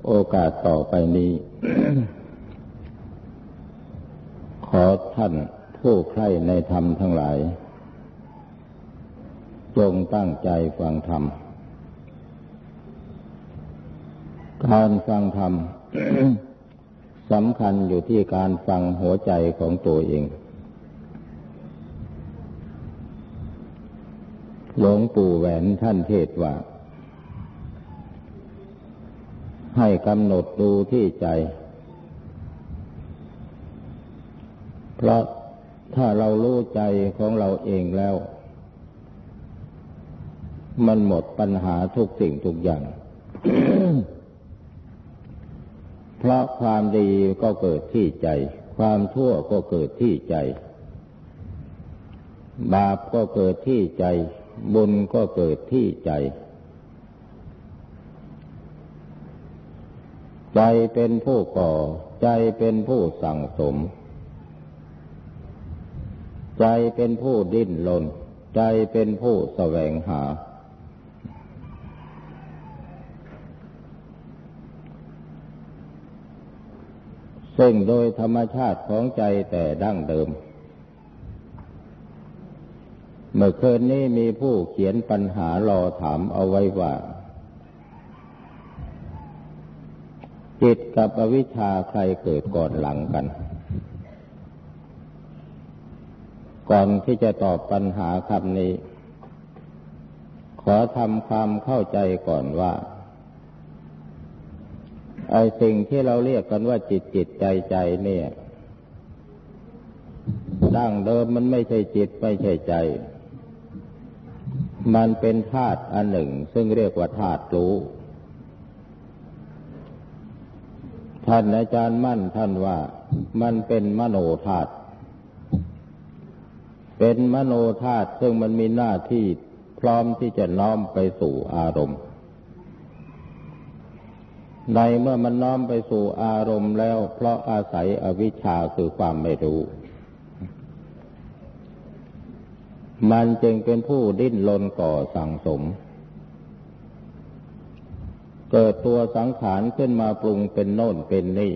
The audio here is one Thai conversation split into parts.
โอกาสต่อไปนี้ ขอท่านผู้ใคร่ในธรรมทั้งหลายจงตั้งใจฟังธรรม การฟังธรรม สำคัญอยู่ที่การฟังหัวใจของตัวเองหลวงปู่แหวนท่านเทศน์ว่าให้กำหนดดูที่ใจเพราะถ้าเรารู้ใจของเราเองแล้วมันหมดปัญหาทุกสิ่งทุกอย่าง เพราะความดีก็เกิดที่ใจความชั่วก็เกิดที่ใจบาปก็เกิดที่ใจบุญก็เกิดที่ใจใจเป็นผู้ก่อใจเป็นผู้สั่งสมใจเป็นผู้ดิ้นรนใจเป็นผู้แสวงหาซึ่งโดยธรรมชาติของใจแต่ดั้งเดิมเมื่อคืนนี้มีผู้เขียนปัญหารอถามเอาไว้ว่าจิตกับอวิชชาใครเกิดก่อนหลังกันก่อนที่จะตอบปัญหาคำนี้ขอทำความเข้าใจก่อนว่าไอ้สิ่งที่เราเรียกกันว่าจิตใจเนี่ยดั้งเดิมมันไม่ใช่จิตไม่ใช่ใจมันเป็นธาตุอันหนึ่งซึ่งเรียกว่าธาตุรู้ท่านอาจารย์มั่นท่านว่ามันเป็นมโนธาตุเป็นมโนธาตุซึ่งมันมีหน้าที่พร้อมที่จะน้อมไปสู่อารมณ์ในเมื่อมันน้อมไปสู่อารมณ์แล้วเพราะอาศัยอวิชชาคือความไม่รู้มันจึงเป็นผู้ดิ้นรนก่อสั่งสมเกิดตัวสังขารขึ้นมาปรุงเป็นโน่นเป็นนี่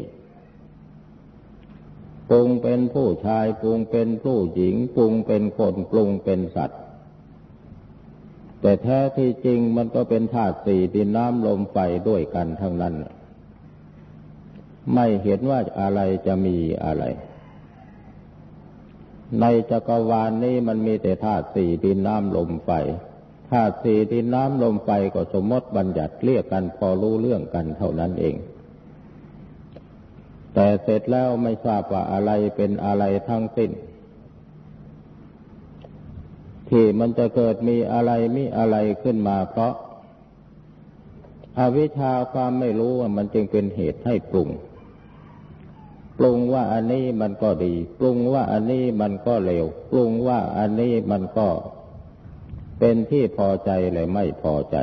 ปรุงเป็นผู้ชายปรุงเป็นผู้หญิงปรุงเป็นคนปรุงเป็นสัตว์แต่แท้ที่จริงมันก็เป็นธาตุสี่ดินน้ำลมไฟด้วยกันทั้งนั้นไม่เห็นว่าอะไรจะมีอะไรในจักรวาลนี้มันมีแต่ธาตุสี่ดินน้ำลมไฟธาตุสี่ดินน้ำลมไฟก็สมมติบัญญัติเรียกกันพอรู้เรื่องกันเท่านั้นเองแต่เสร็จแล้วไม่ทราบว่าอะไรเป็นอะไรทั้งสิ้นที่มันจะเกิดมีอะไรมิอะไรขึ้นมาเพราะอวิชชาความไม่รู้ว่ามันจึงเป็นเหตุให้ปรุงว่าอันนี้มันก็ดีปรุงว่าอันนี้มันก็เลวปรุงว่าอันนี้มันก็เป็นที่พอใจหรือไม่พอใจ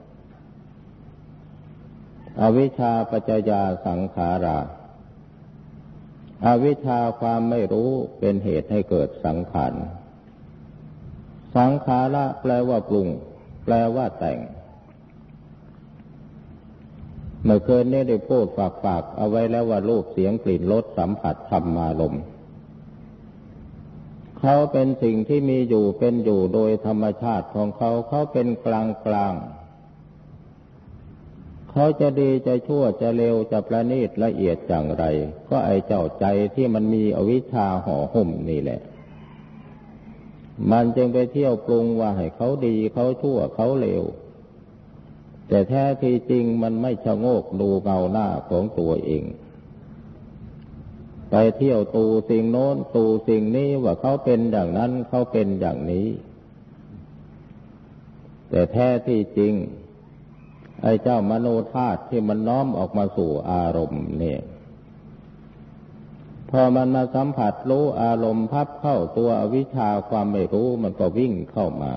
อวิชชาปัจจยาสังขาราอวิชชาความไม่รู้เป็นเหตุให้เกิดสังขารสังขาระแปลว่าปรุงแปลว่าแต่งเมื่อคืนนี้ได้พูดฝากเอาไว้แล้วว่ารูปเสียงกลิ่นรสสัมผัสธรรมารมณ์เขาเป็นสิ่งที่มีอยู่เป็นอยู่โดยธรรมชาติของเขาเขาเป็นกลางเขาจะดีจะชั่วจะเลวจะประณีตละเอียดอย่างไรก็ไอ้เจ้าใจที่มันมีอวิชชาห่อหุ้มนี่แหละมันจึงไปเที่ยวปรุงว่าให้เขาดีเขาชั่วเขาเลวแต่แท้ที่จริงมันไม่ชะโงกดูเงาหน้าของตัวเองไปเที่ยวตูสิ่งโน้นตูสิ่งนี้ว่าเขาเป็นอย่างนั้นเขาเป็นอย่างนี้แต่แท้ที่จริงไอ้เจ้ามโนธาตุที่มันน้อมออกมาสู่อารมณ์เนี่ยพอมันมาสัมผัสรู้อารมณ์พับเข้าตัวอวิชชาความไม่รู้มันก็วิ่งเข้ามา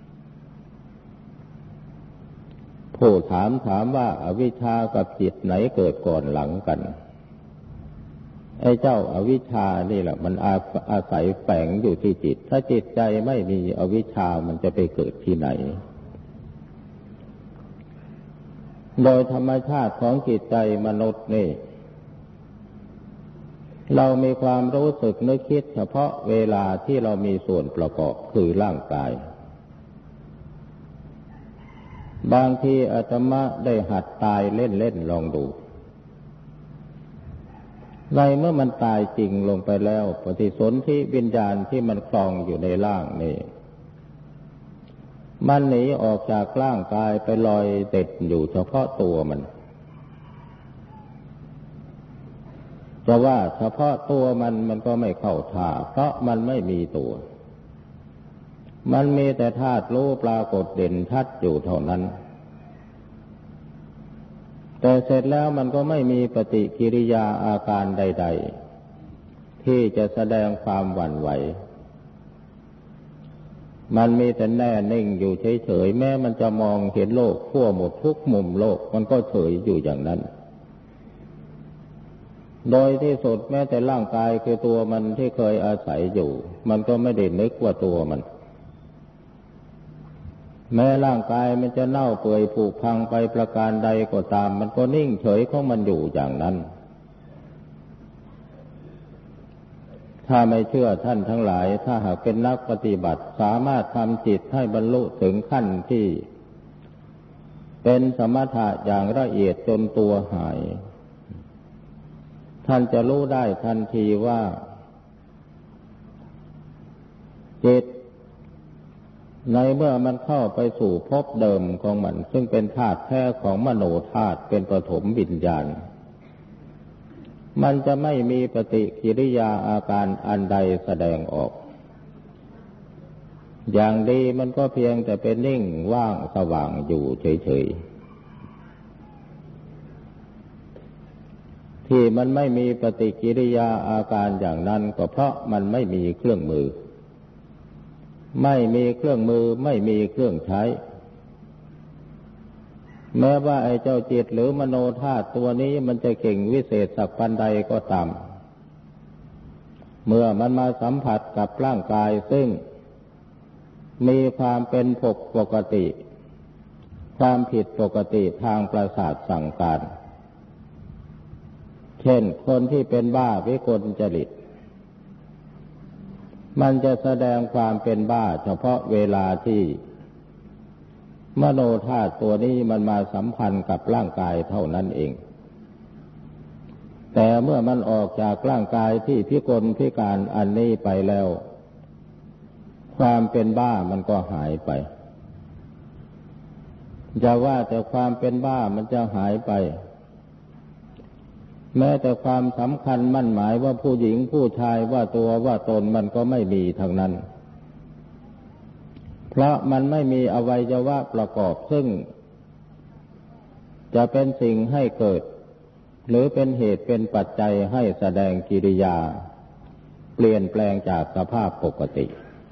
ผู้ถามว่าอวิชชากับจิตไหนเกิดก่อนหลังกันไอ้เจ้าอวิชชานี่แหละมันอาศัยแฝงอยู่ที่จิตถ้าจิตใจไม่มีอวิชชามันจะไปเกิดที่ไหนโดยธรรมชาติของจิตใจมนุษย์นี่เรามีความรู้สึกนึกคิดเฉพาะเวลาที่เรามีส่วนประกอบคือร่างกายบางทีอาตมาได้หัดตายเล่นๆลองดูในเมื่อมันตายจริงลงไปแล้วปฏิสนธิวิญญาณที่มันคลองอยู่ในร่างนี่มันหนีออกจากร่างกายไปลอยเด็ดอยู่เฉพาะตัวมันจะว่าเฉพาะตัวมันก็ไม่เข้าท่าเพราะมันไม่มีตัวมันมีแต่ธาตุรู้ปรากฏเด่นชัดอยู่เท่านั้นแต่เสร็จแล้วมันก็ไม่มีปฏิกิริยาอาการใดๆที่จะแสดงความหวั่นไหวมันมีแต่แน่นิ่งอยู่เฉยๆแม้มันจะมองเห็นโลกทั่วหมดทุกมุมโลกมันก็เฉยอยู่อย่างนั้นโดยที่สุดแม้แต่ร่างกายคือตัวมันที่เคยอาศัยอยู่มันก็ไม่ได้นึกว่าตัวมันแม้ร่างกายมันจะเน่าเปื่อยผุพังไปประการใดก็ตามมันก็นิ่งเฉยของมันอยู่อย่างนั้นถ้าไม่เชื่อท่านทั้งหลายถ้าหากเป็นนักปฏิบัติสามารถทำจิตให้บรรลุถึงขั้นที่เป็นสมถะอย่างละเอียดจนตัวหายท่านจะรู้ได้ทันทีว่าจิตในเมื่อมันเข้าไปสู่ภพเดิมของมันซึ่งเป็นธาตุแท้ของมโนธาตุเป็นปฐมวิญญาณมันจะไม่มีปฏิกิริยาอาการอันใดแสดงออกอย่างดีมันก็เพียงแต่เป็นนิ่งว่างสว่างอยู่เฉยๆที่มันไม่มีปฏิกิริยาอาการอย่างนั้นก็เพราะมันไม่มีเครื่องมือไม่มีเครื่องมือไม่มีเครื่องใช้แม้ว่าไอ้เจ้าจิตหรือมโนธาตุตัวนี้มันจะเก่งวิเศษสักปันใดก็ตามเมื่อมันมาสัมผัสกับร่างกายซึ่งมีความเป็นปกติความผิดปกติทางประสาทสั่งการเช่นคนที่เป็นบ้าวิกลจริตมันจะแสดงความเป็นบ้าเฉพาะเวลาที่มโนธาตุตัวนี้มันมาสัมพันธ์กับร่างกายเท่านั้นเองแต่เมื่อมันออกจากร่างกายที่พิกลพิการอันนี้ไปแล้วความเป็นบ้ามันก็หายไปจะว่าแต่ความเป็นบ้ามันจะหายไปแม้แต่ความสำคัญมั่นหมายว่าผู้หญิงผู้ชายว่าตัวว่าตนมันก็ไม่มีทั้งนั้นเพราะมันไม่มีอวัยวะประกอบซึ่งจะเป็นสิ่งให้เกิดหรือเป็นเหตุเป็นปัจจัยให้แสดงกิริยาเปลี่ยนแปลงจากสภาพปกติ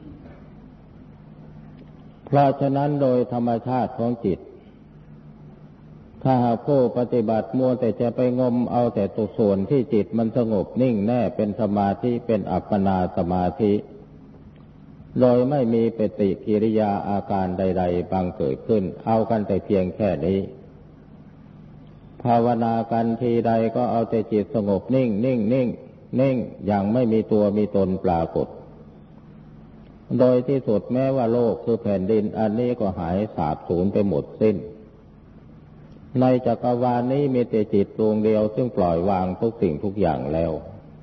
เพราะฉะนั้นโดยธรรมชาติของจิตถ้าหากผู้ปฏิบัติมัวแต่จะไปงมเอาแต่ตัวส่วนที่จิตมันสงบนิ่งแน่เป็นสมาธิเป็นอัปปนาสมาธิโดยไม่มีปฏิกิริยาอาการใดๆบังเกิดขึ้นเอากันแต่เพียงแค่นี้ภาวนากันทีใดก็เอาแต่จิตสงบนิ่งนิ่งนิ่งนิ่งอย่างไม่มีตัวมีตนปรากฏโดยที่สุดแม้ว่าโลกคือแผ่นดินอันนี้ก็หายสาบสูญไปหมดสิ้นในจักรวาลนี้มีแต่จิตดวงเดียวซึ่งปล่อยวางทุกสิ่งทุกอย่างแล้ว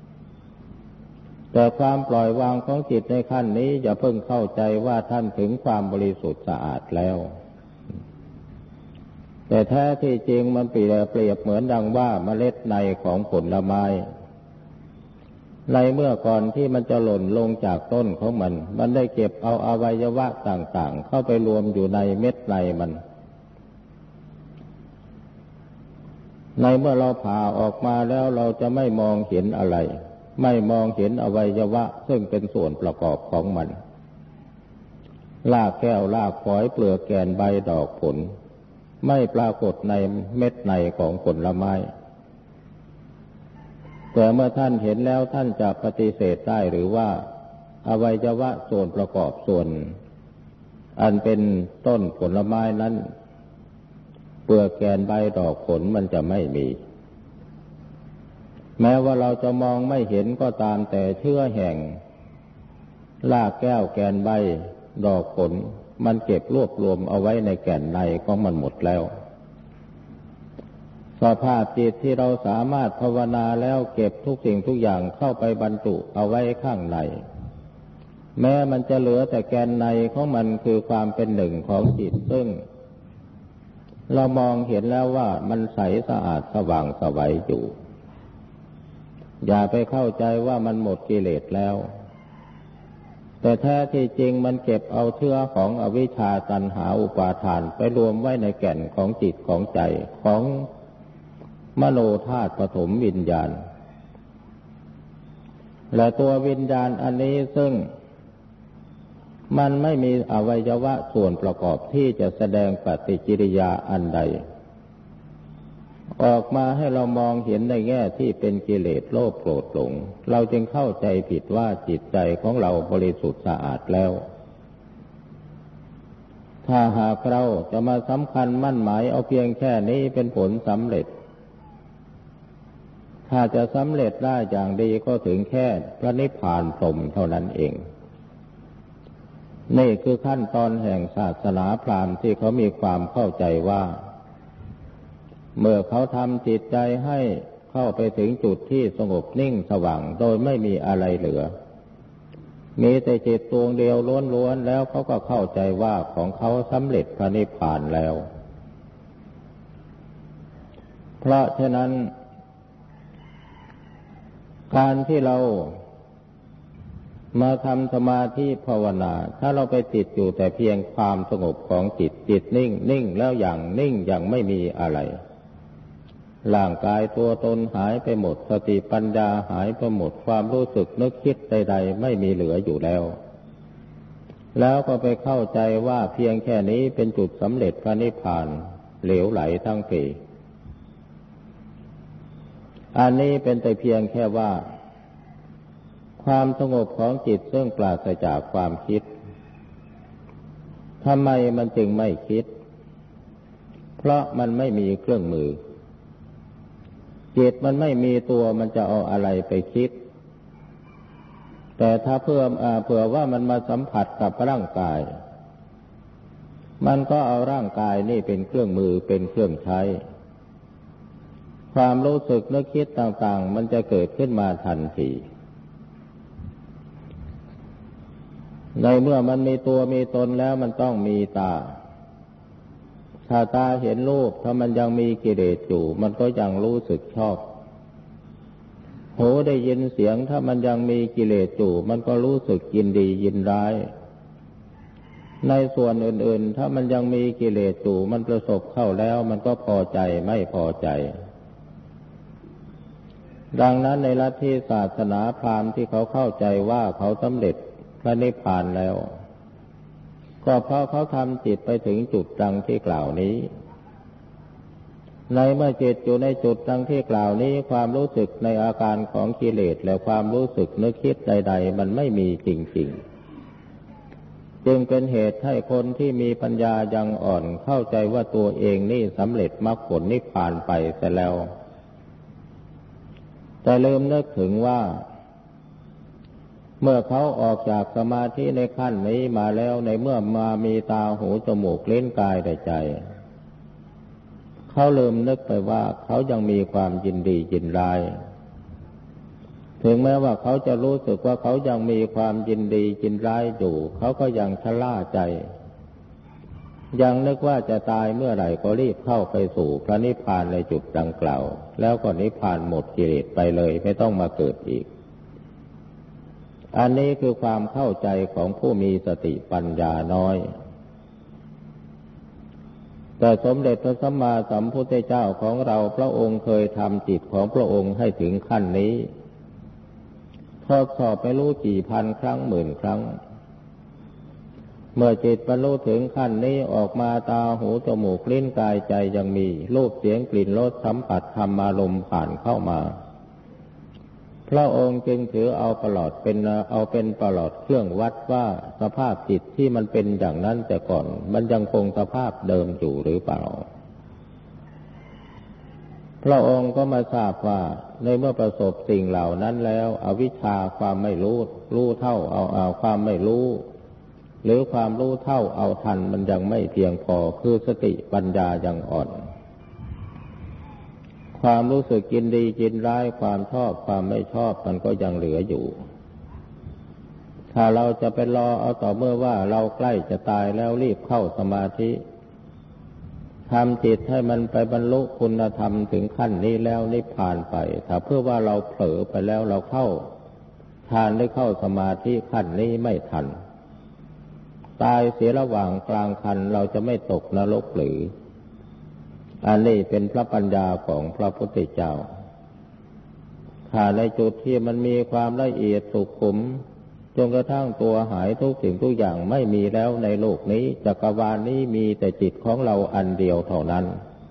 แต่ความปล่อยวางของจิตในขั้นนี้อย่าเพิ่งเข้าใจว่าท่านถึงความบริสุทธิ์สะอาดแล้วแต่แท้ที่จริงมันเปรียบเหมือนดังว่าเมล็ดในของผลไม้ในเมื่อก่อนที่มันจะหล่นลงจากต้นของมันได้เก็บเอาอวัยวะต่างๆเข้าไปรวมอยู่ในเม็ดในมันในเมื่อเราผ่าออกมาแล้วเราจะไม่มองเห็นอะไรไม่มองเห็นอวัยวะซึ่งเป็นส่วนประกอบของมันรากแก้วรากฝอยเปลือกแกนใบดอกผลไม่ปรากฏในเม็ดในของผลไม้แต่เมื่อท่านเห็นแล้วท่านจะปฏิเสธได้หรือว่าอวัยวะส่วนประกอบส่วนอันเป็นต้นผลไม้นั้นเปลือกแกนใบดอกผลมันจะไม่มีแม้ว่าเราจะมองไม่เห็นก็ตามแต่เชื้อแห่งรากแก้วแกนใบดอกผลมันเก็บรวบรวมเอาไว้ในแก่นในของมันหมดแล้วสภาพจิตที่เราสามารถภาวนาแล้วเก็บทุกสิ่งทุกอย่างเข้าไปบรรจุเอาไว้ข้างในแม้มันจะเหลือแต่แกนในของมันคือความเป็นหนึ่งของจิตซึ่งเรามองเห็นแล้วว่ามันใสสะอาดสว่างไสวอยู่อย่าไปเข้าใจว่ามันหมดกิเลสแล้วแต่แท้ที่จริงมันเก็บเอาเชื้อของอวิชชาตัณหาอุปาทานไปรวมไว้ในแก่นของจิตของใจของมโนธาตุปฐมวิญญาณและตัววิญญาณอันนี้ซึ่งมันไม่มีอวัยวะส่วนประกอบที่จะแสดงปฏิกิริยาอันใดออกมาให้เรามองเห็นในแง่ที่เป็นกิเลสโลภโกรธหลงเราจึงเข้าใจผิดว่าจิตใจของเราบริสุทธิ์สะอาดแล้วถ้าหากเราจะมาสำคัญมั่นหมายเอาเพียงแค่นี้เป็นผลสำเร็จถ้าจะสำเร็จได้อย่างดีก็ถึงแค่พระนิพพานพรหมเท่านั้นเองนี่คือขั้นตอนแห่งศาสนาพราหมณ์ที่เขามีความเข้าใจว่าเมื่อเขาทำจิตใจให้เข้าไปถึงจุดที่สงบนิ่งสว่างโดยไม่มีอะไรเหลือมีแต่จิตดวงเดียวล้วนๆแล้วเขาก็เข้าใจว่าของเขาสำเร็จพระนิพพานแล้วเพราะฉะนั้นการที่เรามาทำสมาธิภาวนาถ้าเราไปติดอยู่แต่เพียงความสงบของจิตจิตนิ่งแล้วอย่างนิ่งอย่างไม่มีอะไรร่างกายตัวตนหายไปหมดสติปัญญาหายไปหมดความรู้สึกนึกคิดใดๆไม่มีเหลืออยู่แล้วก็ไปเข้าใจว่าเพียงแค่นี้เป็นจุดสำเร็จพระนิพพานเหลวไหลทั้งปีอันนี้เป็นแต่เพียงแค่ว่าความสงบของจิตซึ่งปราศจากความคิดทำไมมันจึงไม่คิดเพราะมันไม่มีเครื่องมือจิตมันไม่มีตัวมันจะเอาอะไรไปคิดแต่ถ้าเผื่อว่ามันมาสัมผัสกับร่างกายมันก็เอาร่างกายนี่เป็นเครื่องมือเป็นเครื่องใช้ความรู้สึกนึกคิดต่างๆมันจะเกิดขึ้นมาทันทีในเมื่อมันมีตัวมีตนแล้วมันต้องมีตาถ้าตาเห็นรูปถ้ามันยังมีกิเลสอยู่มันก็ยังรู้สึกชอบหูได้ยินเสียงถ้ามันยังมีกิเลสอยู่มันก็รู้สึกยินดียินร้ายในส่วนอื่นๆถ้ามันยังมีกิเลสอยู่มันประสบเข้าแล้วมันก็พอใจไม่พอใจดังนั้นในลัทธิศาสนาพราหมณ์ที่เขาเข้าใจว่าเขาสำเร็จพระนิพพานแล้วก็เพราะเขาทำจิตไปถึงจุดดังที่กล่าวนี้ในเมื่อจิตอยู่ในจุดดังที่กล่าวนี้ความรู้สึกในอาการของกิเลสและความรู้สึกนึกคิดใดๆมันไม่มีจริงๆจึงเป็นเหตุให้คนที่มีปัญญายังอ่อนเข้าใจว่าตัวเองนี่สำเร็จมรรคผลนิพพานไปเสียแล้วแต่ลืมนึกถึงว่าเมื่อเขาออกจากสมาธิในขั้นนี้มาแล้วในเมื่อมามีตาหูจมูกลิ้นกายและใจเขาลืมนึกไปว่าเขายังมีความยินดียินร้ายถึงแม้ว่าเขาจะรู้สึกว่าเขายังมีความยินดียินร้ายอยู่เขาก็ยังชะล่าใจยังนึกว่าจะตายเมื่อไหร่ก็รีบเข้าไปสู่พระนิพพานในจุดดังกล่าวแล้วก็นิพพานหมดกิเลสไปเลยไม่ต้องมาเกิดอีกอันนี้คือความเข้าใจของผู้มีสติปัญญาน้อยแต่สมเด็จพระสัมมาสัมพุทธเจ้าของเราพระองค์เคยทำจิตของพระองค์ให้ถึงขั้นนี้ทดสอบไปรู้กี่พันครั้งหมื่นครั้งเมื่อจิตบรรลุถึงขั้นนี้ออกมาตาหูจมูกลิ้นกายใจยังมีรูปเสียงกลิ่นรสสัมผัสธรรมารมณ์ผ่านเข้ามาพระองค์จึงถือเอาเป็นประหลอดเครื่องวัดว่าสภาพจิตที่มันเป็นอย่างนั้นแต่ก่อนมันยังคงสภาพเดิมอยู่หรือเปล่าพระองค์ก็มาทราบว่าในเมื่อประสบสิ่งเหล่านั้นแล้วอวิชชาความไม่รู้เท่าเอาความไม่รู้หรือความรู้เท่าเอาทันมันยังไม่เพียงพอคือสติปัญญายังอ่อนความรู้สึกยินดียินร้ายความชอบความไม่ชอบมันก็ยังเหลืออยู่ถ้าเราจะไปรอเอาต่อเมื่อว่าเราใกล้จะตายแล้วรีบเข้าสมาธิทำจิตให้มันไปบรรลุคุณธรรมถึงขั้นนี้แล้วนิพพานไปถ้าเพื่อว่าเราเผลอไปแล้วเราเข้าฌานได้เข้าสมาธิขั้นนี้ไม่ทันตายเสียระหว่างกลางคันเราจะไม่ตกนรกหรืออันนี้เป็นพระปัญญาของพระพุทธเจ้าถ้าในจุดที่มันมีความละเอียดสุขุมจนกระทั่งตัวหายทุกสิ่งทุกอย่างไม่มีแล้วในโลกนี้จักรวาลนี้มีแต่จิตของเราอันเดียวเท่านั้น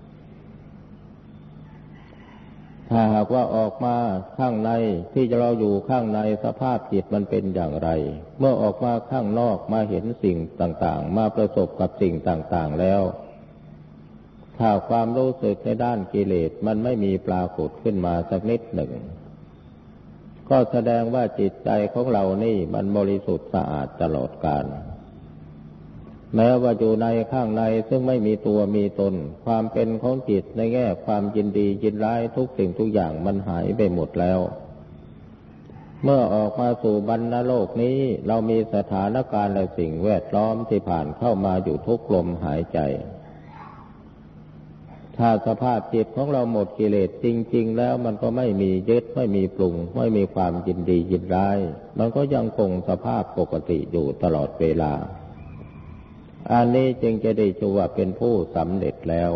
ถ้าหากว่าออกมาข้างในที่เราอยู่ข้างในสภาพจิตมันเป็นอย่างไรเมื่อออกมาข้างนอกมาเห็นสิ่งต่างๆมาประสบกับสิ่งต่างๆแล้วถ้าความรู้สึกในด้านกิเลสมันไม่มีปรากฏขึ้นมาสักนิดหนึ่งก็แสดงว่าจิตใจของเรานี่มันบริสุทธิ์สะอาดตลอดกาลแม้ว่าอยู่ในข้างในซึ่งไม่มีตัวมีตนความเป็นของจิตในแง่ความยินดียินร้ายทุกสิ่งทุกอย่างมันหายไปหมดแล้วเมื่อออกมาสู่บรรณโลกนี้เรามีสถานการณ์และสิ่งแวดล้อมที่ผ่านเข้ามาอยู่ทุกลมหายใจถ้าสภาพจิตของเราหมดกิเลสจริงๆแล้วมันก็ไม่มียึดไม่มีปรุงไม่มีความยินดียินร้ายมันก็ยังคงสภาพปกติอยู่ตลอดเวลาอันนี้จึงจะได้ชื่อว่าเป็นผู้สำเร็จแล้ว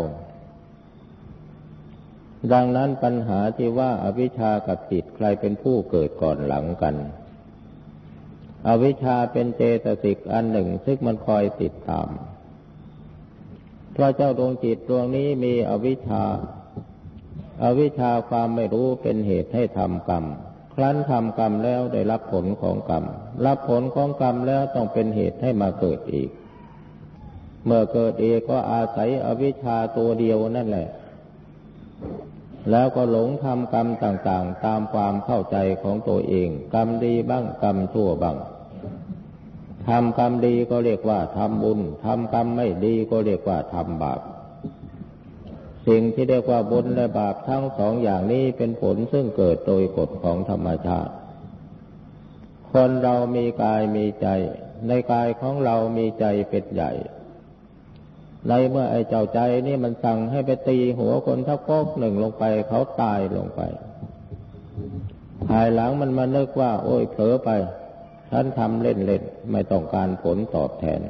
ดังนั้นปัญหาที่ว่าอวิชชากับจิตใครเป็นผู้เกิดก่อนหลังกันอวิชชาเป็นเจตสิกอันหนึ่งซึ่งมันคอยติดตามเพราะเจ้าดวงจิตดวงนี้มีอวิชชาความไม่รู้เป็นเหตุให้ทำกรรมครั้นทำกรรมแล้วได้รับผลของกรรมรับผลของกรรมแล้วต้องเป็นเหตุให้มาเกิดอีกเมื่อเกิดอีกก็อาศัยอวิชชาตัวเดียวนั่นแหละแล้วก็หลงทำกรรมต่างๆตามความเข้าใจของตัวเองกรรมดีบ้างกรรมชั่วบ้างทำกรรมดีก็เรียกว่าทำบุญทำกรรมไม่ดีก็เรียกว่าทำบาปสิ่งที่เรียกว่าบุญและบาปทั้งสองอย่างนี้เป็นผลซึ่งเกิดโดยกฎของธรรมชาติคนเรามีกายมีใจในกายของเรามีใจเป็นใหญ่ในเมื่อไอ้เจ้าใจนี่มันสั่งให้ไปตีหัวคนทักโป๊กหนึ่งลงไปเขาตายลงไปภายหลังมันมานึกว่าโอ้ยเผลอไปฉันทำเล่นๆไม่ต้องการผลตอบแทน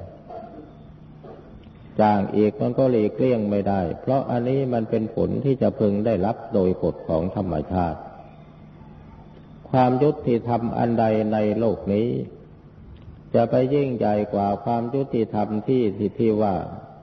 จ้างอีกมันก็หลีกเลี่ยงไม่ได้เพราะอันนี้มันเป็นผลที่จะพึงได้รับโดยกฎของธรรมชาติความยุติธรรมอันใดในโลกนี้จะไปยิ่งใหญ่กว่าความยุติธรรมที่ว่า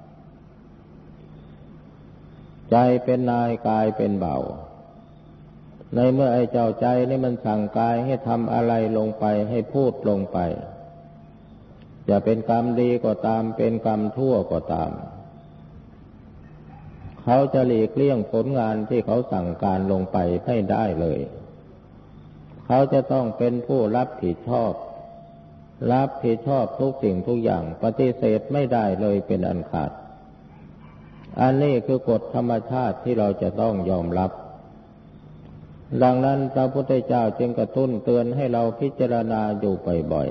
ใจเป็นนายกายเป็นเบาในเมื่อไอ้เจ้าใจนี่มันสั่งกายให้ทำอะไรลงไปให้พูดลงไปจะเป็นกรรมดีก็ตามเป็นกรรมชั่วก็ตามเขาจะหลีกเลี่ยงผลงานที่เขาสั่งการลงไปไม่ได้เลยเขาจะต้องเป็นผู้รับผิดชอบทุกสิ่งทุกอย่างปฏิเสธไม่ได้เลยเป็นอันขาดอันนี้คือกฎธรรมชาติที่เราจะต้องยอมรับดังนั้นพระพุทธเจ้าจึงกระตุ้นเตือนให้เราพิจารณาอยู่บ่อย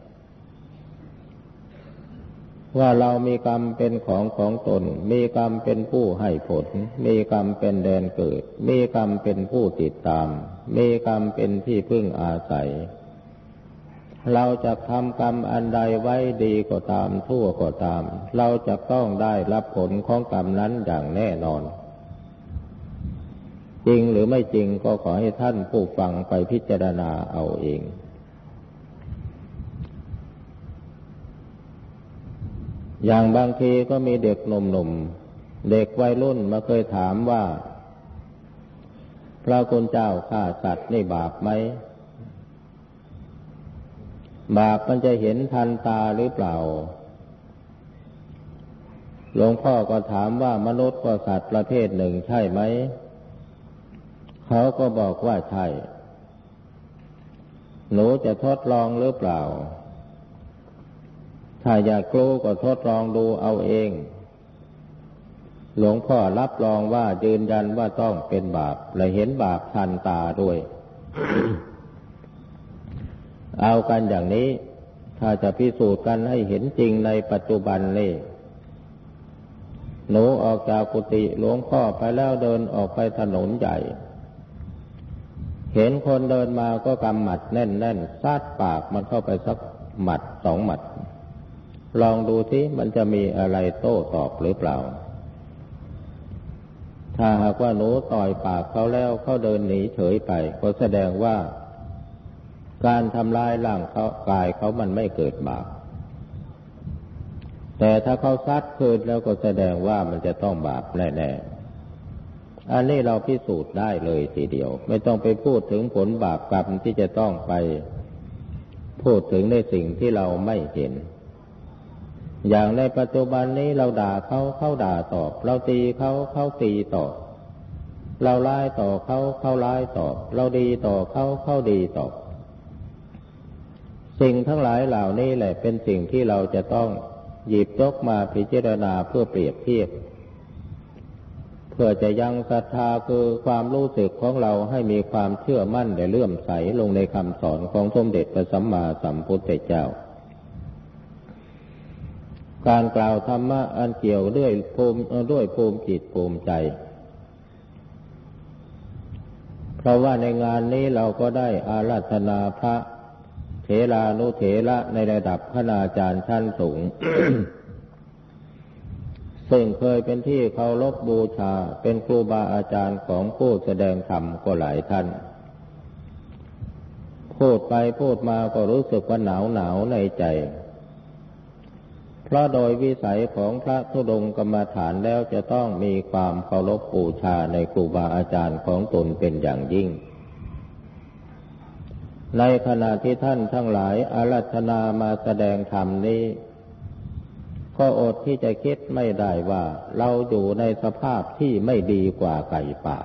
ๆว่าเรามีกรรมเป็นของตนมีกรรมเป็นผู้ให้ผลมีกรรมเป็นแดนเกิดมีกรรมเป็นผู้ติดตามมีกรรมเป็นที่พึ่งอาศัยเราจะทำกรรมอันใดไว้ดีก็ตามชั่วก็ตามเราจะต้องได้รับผลของกรรมนั้นอย่างแน่นอนจริงหรือไม่จริงก็ขอให้ท่านผู้ฟังไปพิจารณาเอาเองอย่างบางทีก็มีเด็กหนุ่มๆเด็กวัยรุ่นมาเคยถามว่าพระคุณเจ้าฆ่าสัตว์นี่บาปไหมบาปมันจะเห็นทันตาหรือเปล่าหลวงพ่อก็ถามว่ามนุษย์ก็สัตว์ประเภทหนึ่งใช่ไหมเขาก็บอกว่าใช่หนูจะทดลองหรือเปล่าถ้าอยากรู้ก็ทดลองดูเอาเองหลวงพ่อรับรองว่ายืนยันว่าต้องเป็นบาปและเห็นบาปทันตาด้วย เอากันอย่างนี้ถ้าจะพิสูจน์กันให้เห็นจริงในปัจจุบันนี้หนูออกจากกุฏิหลวงพ่อไปแล้วเดินออกไปถนนใหญ่เห็นคนเดินมาก็กำหมัดแน่นๆซาดปากมันเข้าไปสักหมัดสองหมัดลองดูที่มันจะมีอะไรโต้ตอบหรือเปล่าถ้าหากว่าหนูต่อยปากเขาแล้วเขาเดินหนีเฉยไปก็แสดงว่าการทำลายร่างกายเขามันไม่เกิดบาปแต่ถ้าเขาซัดคืนแล้วก็แสดงว่ามันจะต้องบาปแน่ๆอันนี้เราพิสูจน์ได้เลยทีเดียวไม่ต้องไปพูดถึงผลบาปกรรมที่จะต้องไปพูดถึงในสิ่งที่เราไม่เห็นอย่างในปัจจุบันนี้เราด่าเขาด่าตอบเราตีเขาตีตอบเราร้ายต่อเขาร้ายตอบเราดีต่อเขาดีตอบสิ่งทั้งหลายเหล่านี้แหละเป็นสิ่งที่เราจะต้องหยิบยกมาพิจารณาเพื่อเปรียบเทียบเพื่อจะยังศรัทธาคือความรู้สึกของเราให้มีความเชื่อมั่นและเลื่อมใสลงในคำสอนของสมเด็จพระสัมมาสัมพุทธเจ้าการกล่าวธรรมะอันเกี่ยวด้วยภูมิจิตภูมิใจเพราะว่าในงานนี้เราก็ได้อาราธนาพระเถรานุเถระในระดับคณาจารย์ชั้นสูง ซึ่งเคยเป็นที่เคารพบูชาเป็นครูบาอาจารย์ของผู้แสดงธรรมก็หลายท่านพูดไปพูดมาก็รู้สึกว่าหนาวในใจเพราะโดยวิสัยของพระธุดงค์กรรมฐานแล้วจะต้องมีความเคารพบูชาในครูบาอาจารย์ของตนเป็นอย่างยิ่งในขณะที่ท่านทั้งหลายอาราธนามาแสดงธรรมนี้ก็อดที่จะคิดไม่ได้ว่าเราอยู่ในสภาพที่ไม่ดีกว่าไก่ป่า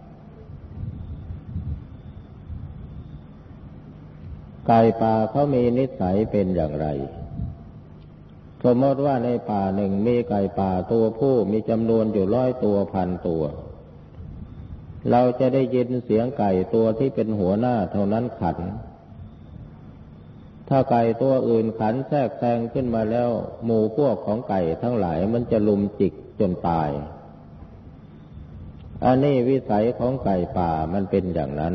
ไก่ป่าเขามีนิสัยเป็นอย่างไรสมมติว่าในป่าหนึ่งมีไก่ป่าตัวผู้มีจำนวนอยู่100 ตัว1,000 ตัวเราจะได้ยินเสียงไก่ตัวที่เป็นหัวหน้าเท่านั้นขันถ้าไก่ตัวอื่นขันแทรกแซงขึ้นมาแล้วหมู่พวกของไก่ทั้งหลายมันจะลุมจิกจนตายอันนี้วิสัยของไก่ป่ามันเป็นอย่างนั้น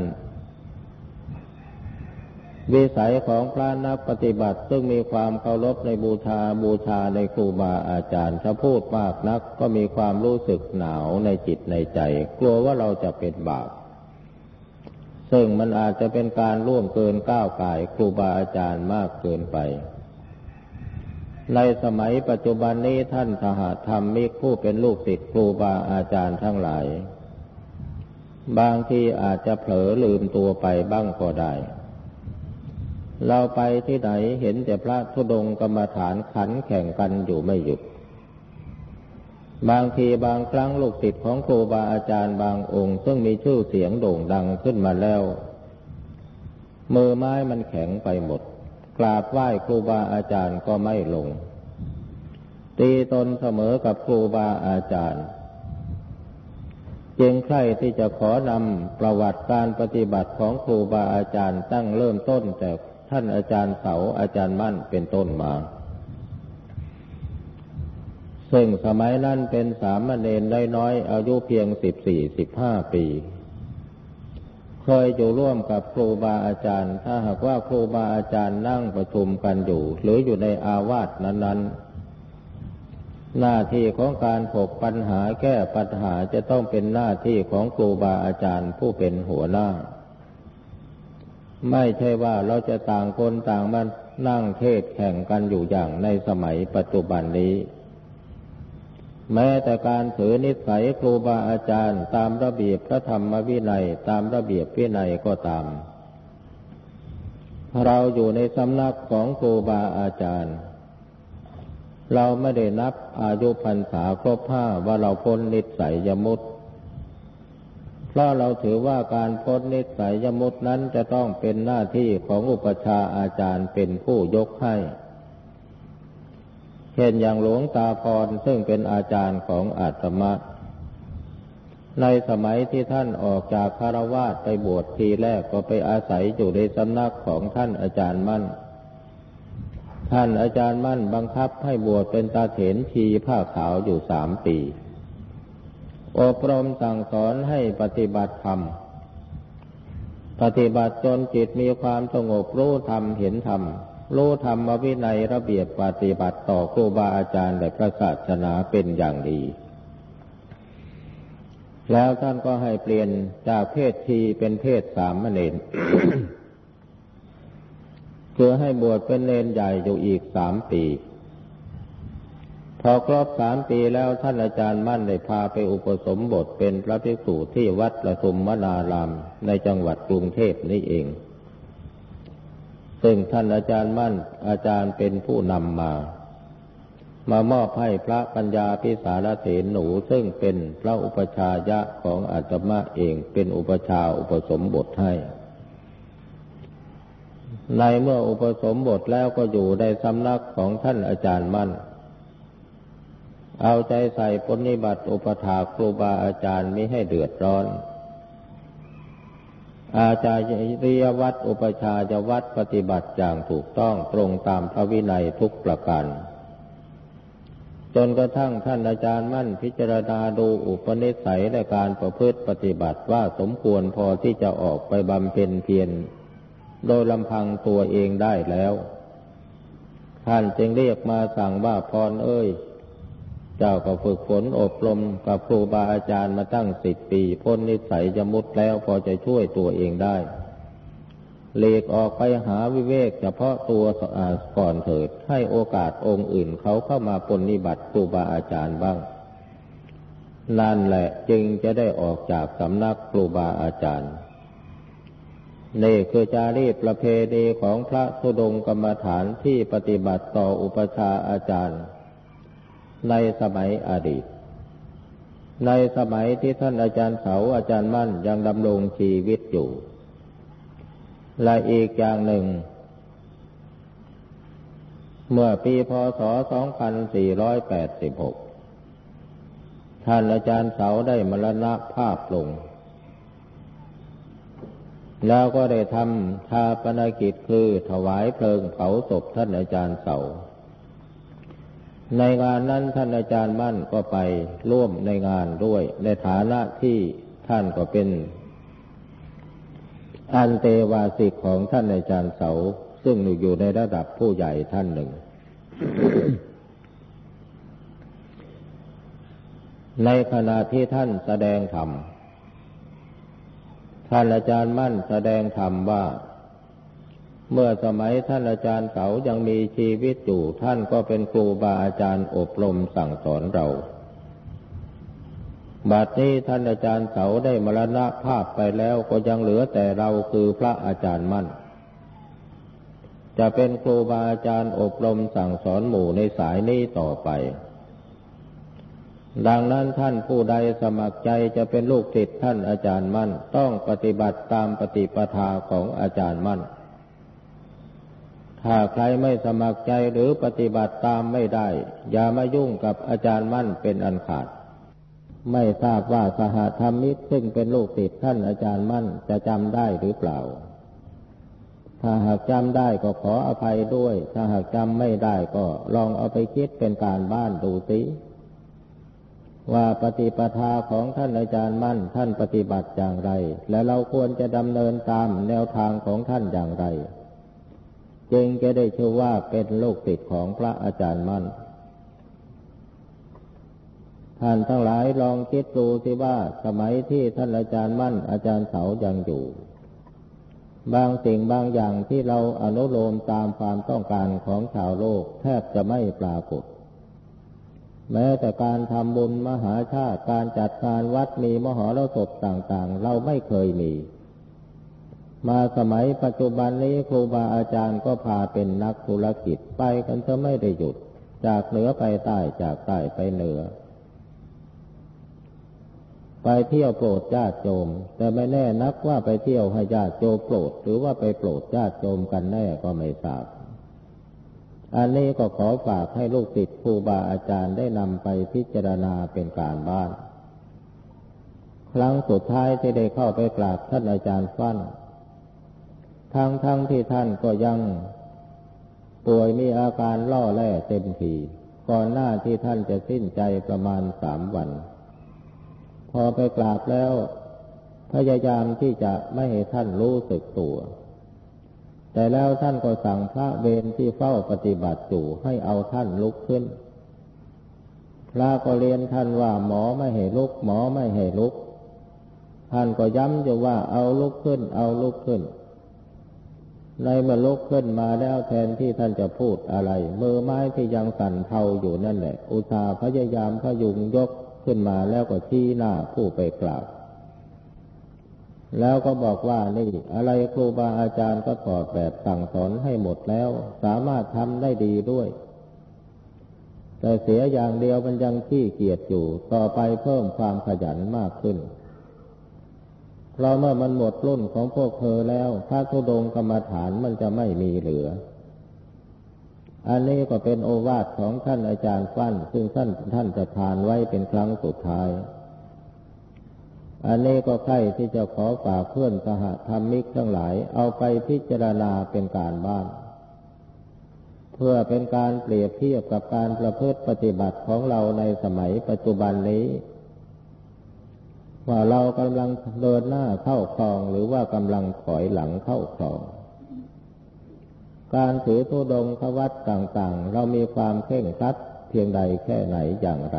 วิสัยของพระนักปฏิบัติซึ่งมีความเคารพในบูชาในครูบาอาจารย์ถ้าพูดมากนักก็มีความรู้สึกหนาวในจิตในใจกลัวว่าเราจะเป็นบาปซึ่งมันอาจจะเป็นการล่วงเกินก้าวก่ายครูบาอาจารย์มากเกินไปในสมัยปัจจุบันนี้ท่านสหธรรมิกผู้เป็นลูกศิษย์ครูบาอาจารย์ทั้งหลายบางทีอาจจะเผลอลืมตัวไปบ้างก็ได้เราไปที่ไหนเห็นแต่พระธุดงค์กรรมฐานขันแข่งกันอยู่ไม่หยุดบางทีบางครั้งลูกศิษย์ของครูบาอาจารย์บางองค์ซึ่งมีชื่อเสียงโด่งดังขึ้นมาแล้วมือไม้มันแข็งไปหมดกราบไหว้ครูบาอาจารย์ก็ไม่ลงตีตนเสมอกับครูบาอาจารย์จึงใคร่ที่จะขอนำประวัติการปฏิบัติของครูบาอาจารย์ตั้งเริ่มต้นแต่ท่านอาจารย์เสาอาจารย์มั่นเป็นต้นมาซึ่งสมัยนั้นเป็นสามเณรน้อยอายุเพียง14-15 ปีเคยอยู่ร่วมกับครูบาอาจารย์ถ้าหากว่าครูบาอาจารย์นั่งประชุมกันอยู่หรืออยู่ในอาวาสนั้นๆหน้าที่ของการถกปัญหาแก้ปัญหาจะต้องเป็นหน้าที่ของครูบาอาจารย์ผู้เป็นหัวหน้าไม่ใช่ว่าเราจะต่างคนต่างมานั่งเทศแข่งกันอยู่อย่างในสมัยปัจจุบันนี้แม้แต่การถือนิสัยครูบาอาจารย์ตามระเบียบพระธรรมวินัยตามระเบียบวินัยก็ตามเราอยู่ในสำนักของครูบาอาจารย์เราไม่ได้นับอายุพรรษาครบ5ว่าเราพ้นนิสัยยมุตเพเพราะเราถือว่าการพ้นนิสัยมุตนั้นจะต้องเป็นหน้าที่ของอุปัชฌาย์อาจารย์เป็นผู้ยกให้เช่นอย่างหลวงตาพรซึ่งเป็นอาจารย์ของอาตมาในสมัยที่ท่านออกจากคฤหัสถ์ไปบวชทีแรกก็ไปอาศัยอยู่ในสำนักของท่านอาจารย์มั่นท่านอาจารย์มั่นบังคับให้บวชเป็นตาเถรชีผ้าขาวอยู่3 ปีอบรมสั่งสอนให้ปฏิบัติธรรมปฏิบัติจนจิตมีความสงบรู้ธรรมเห็นธรรมรู้ธรรมวินัยระเบียบปฏิบัติต่อครูบาอาจารย์และพระศาสนาเป็นอย่างดีแล้วท่านก็ให้เปลี่ยนจากเพศชีเป็นเพศสามเณร คือให้บวชเป็นเณรใหญ่อยู่อีก3 ปีพอครบ3 ปีแล้วท่านอาจารย์มั่นได้พาไปอุปสมบทเป็นพระภิกษุที่วัดประทุมวนารามในจังหวัดกรุงเทพนี้เองซึ่งท่านอาจารย์มั่นอาจารย์เป็นผู้นำมามอบให้พระปัญญาภิสารเถรหนูซึ่งเป็นพระอุปชฌาย์ของอาตมาเองเป็นอุปชฌาย์อุปสมบทให้ในเมื่ออุปสมบทแล้วก็อยู่ในสำนักของท่านอาจารย์มั่นเอาใจใส่ปฏิบัติอุปถากครูบาอาจารย์มิให้เดือดร้อนอาจาริยวัตรอุปชฌาย์วัตรปฏิบัติอย่างถูกต้องตรงตามพระวินัยทุกประการจนกระทั่งท่านอาจารย์มั่นพิจารณาดูอุปนิสัยและการประพฤติปฏิบัติว่าสมควรพอที่จะออกไปบำเพ็ญเพียรโดยลำพังตัวเองได้แล้วท่านจึงเรียกมาสั่งว่าพรเอ้ยเจ้าก็ฝึกฝนอบรมกับครูบาอาจารย์มาตั้ง10 ปีพ้นนิสัยมุตแล้วพอจะช่วยตัวเองได้หลีกออกไปหาวิเวกเฉพาะตัวก่อนเถิดให้โอกาสองค์อื่นเขาเข้ามาปฏิบัติครูบาอาจารย์บ้างนั่นแหละจึงจะได้ออกจากสำนักครูบาอาจารย์นี่คือจารีตประเพณีของพระธุดงค์กรรมฐานที่ปฏิบัติต่ออุปชฌาย์อาจารย์ในสมัยอดีตในสมัยที่ท่านอาจารย์เสาอาจารย์มั่นยังดำรงชีวิตอยู่และอีกอย่างหนึ่งเมื่อปีพ.ศ. 2486ท่านอาจารย์เสาได้มรณภาพลงแล้วก็ได้ทำฌาปนกิจคือถวายเพลิงเผาศพท่านอาจารย์เสาในงานนั้นท่านอาจารย์มั่นก็ไปร่วมในงานด้วยในฐานะที่ท่านก็เป็นอันเตวาสิกของท่านอาจารย์เสาซึ่งอยู่ในระดับผู้ใหญ่ท่านหนึ่ง ในขณะที่ท่านแสดงธรรมท่านอาจารย์มั่นแสดงธรรมว่าเมื่อสมัยท่านอาจารย์เสายังมีชีวิตอยู่ท่านก็เป็นครูบาอาจารย์อบรมสั่งสอนเราบัดนี้ท่านอาจารย์เสาได้มรณภาพไปแล้วก็ยังเหลือแต่เราคือพระอาจารย์มั่นจะเป็นครูบาอาจารย์อบรมสั่งสอนหมู่ในสายนี้ต่อไปดังนั้นท่านผู้ใดสมัครใจจะเป็นลูกศิษย์ท่านอาจารย์มั่นต้องปฏิบัติตามปฏิปทาของอาจารย์มั่นถ้าใครไม่สมัครใจหรือปฏิบัติตามไม่ได้อย่ามายุ่งกับอาจารย์มั่นเป็นอันขาดไม่ทราบว่าสหธรรมิกซึ่งเป็นลูกศิษย์ท่านอาจารย์มั่นจะจำได้หรือเปล่าถ้าหากจำได้ก็ขออภัยด้วยถ้าหากจำไม่ได้ก็ลองเอาไปคิดเป็นการบ้านดูสิว่าปฏิปทาของท่านอาจารย์มั่นท่านปฏิบัติอย่างไรและเราควรจะดำเนินตามแนวทางของท่านอย่างไรจึงจะได้ชื่อว่าเป็นลูกศิษย์ของพระอาจารย์มั่นท่านทั้งหลายลองคิดดูสิว่าสมัยที่ท่านอาจารย์มั่นอาจารย์เสายังอยู่บางสิ่งบางอย่างที่เราอนุโลมตามความต้องการของชาวโลกแทบจะไม่ปรากฏแม้แต่การทำบุญมหาชาติการจัดงานวัดมีมหรสพต่างๆเราไม่เคยมีมาสมัยปัจจุบันนี้ครูบาอาจารย์ก็พาเป็นนักธุรกิจไปกันจะไม่ได้หยุดจากเหนือไปใต้จากใต้ไปเหนือไปเที่ยวโปรดญาติโยมแต่ไม่แน่นักว่าไปเที่ยวให้ญาติโยมโปรดหรือว่าไปโปรดญาติโยมกันแน่ก็ไม่ทราบอันนี้ก็ขอฝากให้ลูกศิษย์ครูบาอาจารย์ได้นำไปพิจารณาเป็นการบ้านครั้งสุดท้ายที่ได้เข้าไปกราบท่านอาจารย์ฟั่นทั้งที่ท่านก็ยังป่วยมีอาการล่อแร่เต็มทีก่อนหน้าที่ท่านจะสิ้นใจประมาณ3 วันพอไปกราบแล้วพยายามที่จะไม่ให้ท่านรู้สึกตัวแต่แล้วท่านก็สั่งพระเวรที่เฝ้าปฏิบัติอยู่ให้เอาท่านลุกขึ้นพระก็เรียนท่านว่าหมอไม่ให้ลุกหมอไม่ให้ลุกท่านก็ย้ำอยู่ว่าเอาลุกขึ้นเอาลุกขึ้นในเมื่อลุกขึ้นมาแล้วแทนที่ท่านจะพูดอะไรมือไม้ที่ยังสั่นเทาอยู่นั่นแหละอุตส่าห์พยายามพยุงยกขึ้นมาแล้วก็ชี้หน้าผู้ไปกราบแล้วก็บอกว่านี่อะไรครูบาอาจารย์ก็ถอดแบบสั่งสอนให้หมดแล้วสามารถทำได้ดีด้วยแต่เสียอย่างเดียวมันยังขี้เกียจอยู่ต่อไปเพิ่มความขยันมากขึ้นเพราะเมื่อมันหมดรุ่นของพวกเธอแล้วพระธุดงค์กรรมฐานมันจะไม่มีเหลืออันนี้ก็เป็นโอวาทของท่านอาจารย์ฟั่นซึ่งท่านจะทานไว้เป็นครั้งสุดท้ายอันนี้ก็ใกล้ที่จะขอฝากเพื่อนสหธรรมิกทั้งหลายเอาไปพิจารณาเป็นการบ้านเพื่อเป็นการเปรียบเทียบกับการประพฤติปฏิบัติของเราในสมัยปัจจุบันนี้ว่าเรากำลังเดินหน้าเข้าคลองหรือว่ากำลังถอยหลังเข้าคลองการถือธุดงควัตรต่างๆเรามีความเคร่งครัดเพียงใดแค่ไหนอย่างไร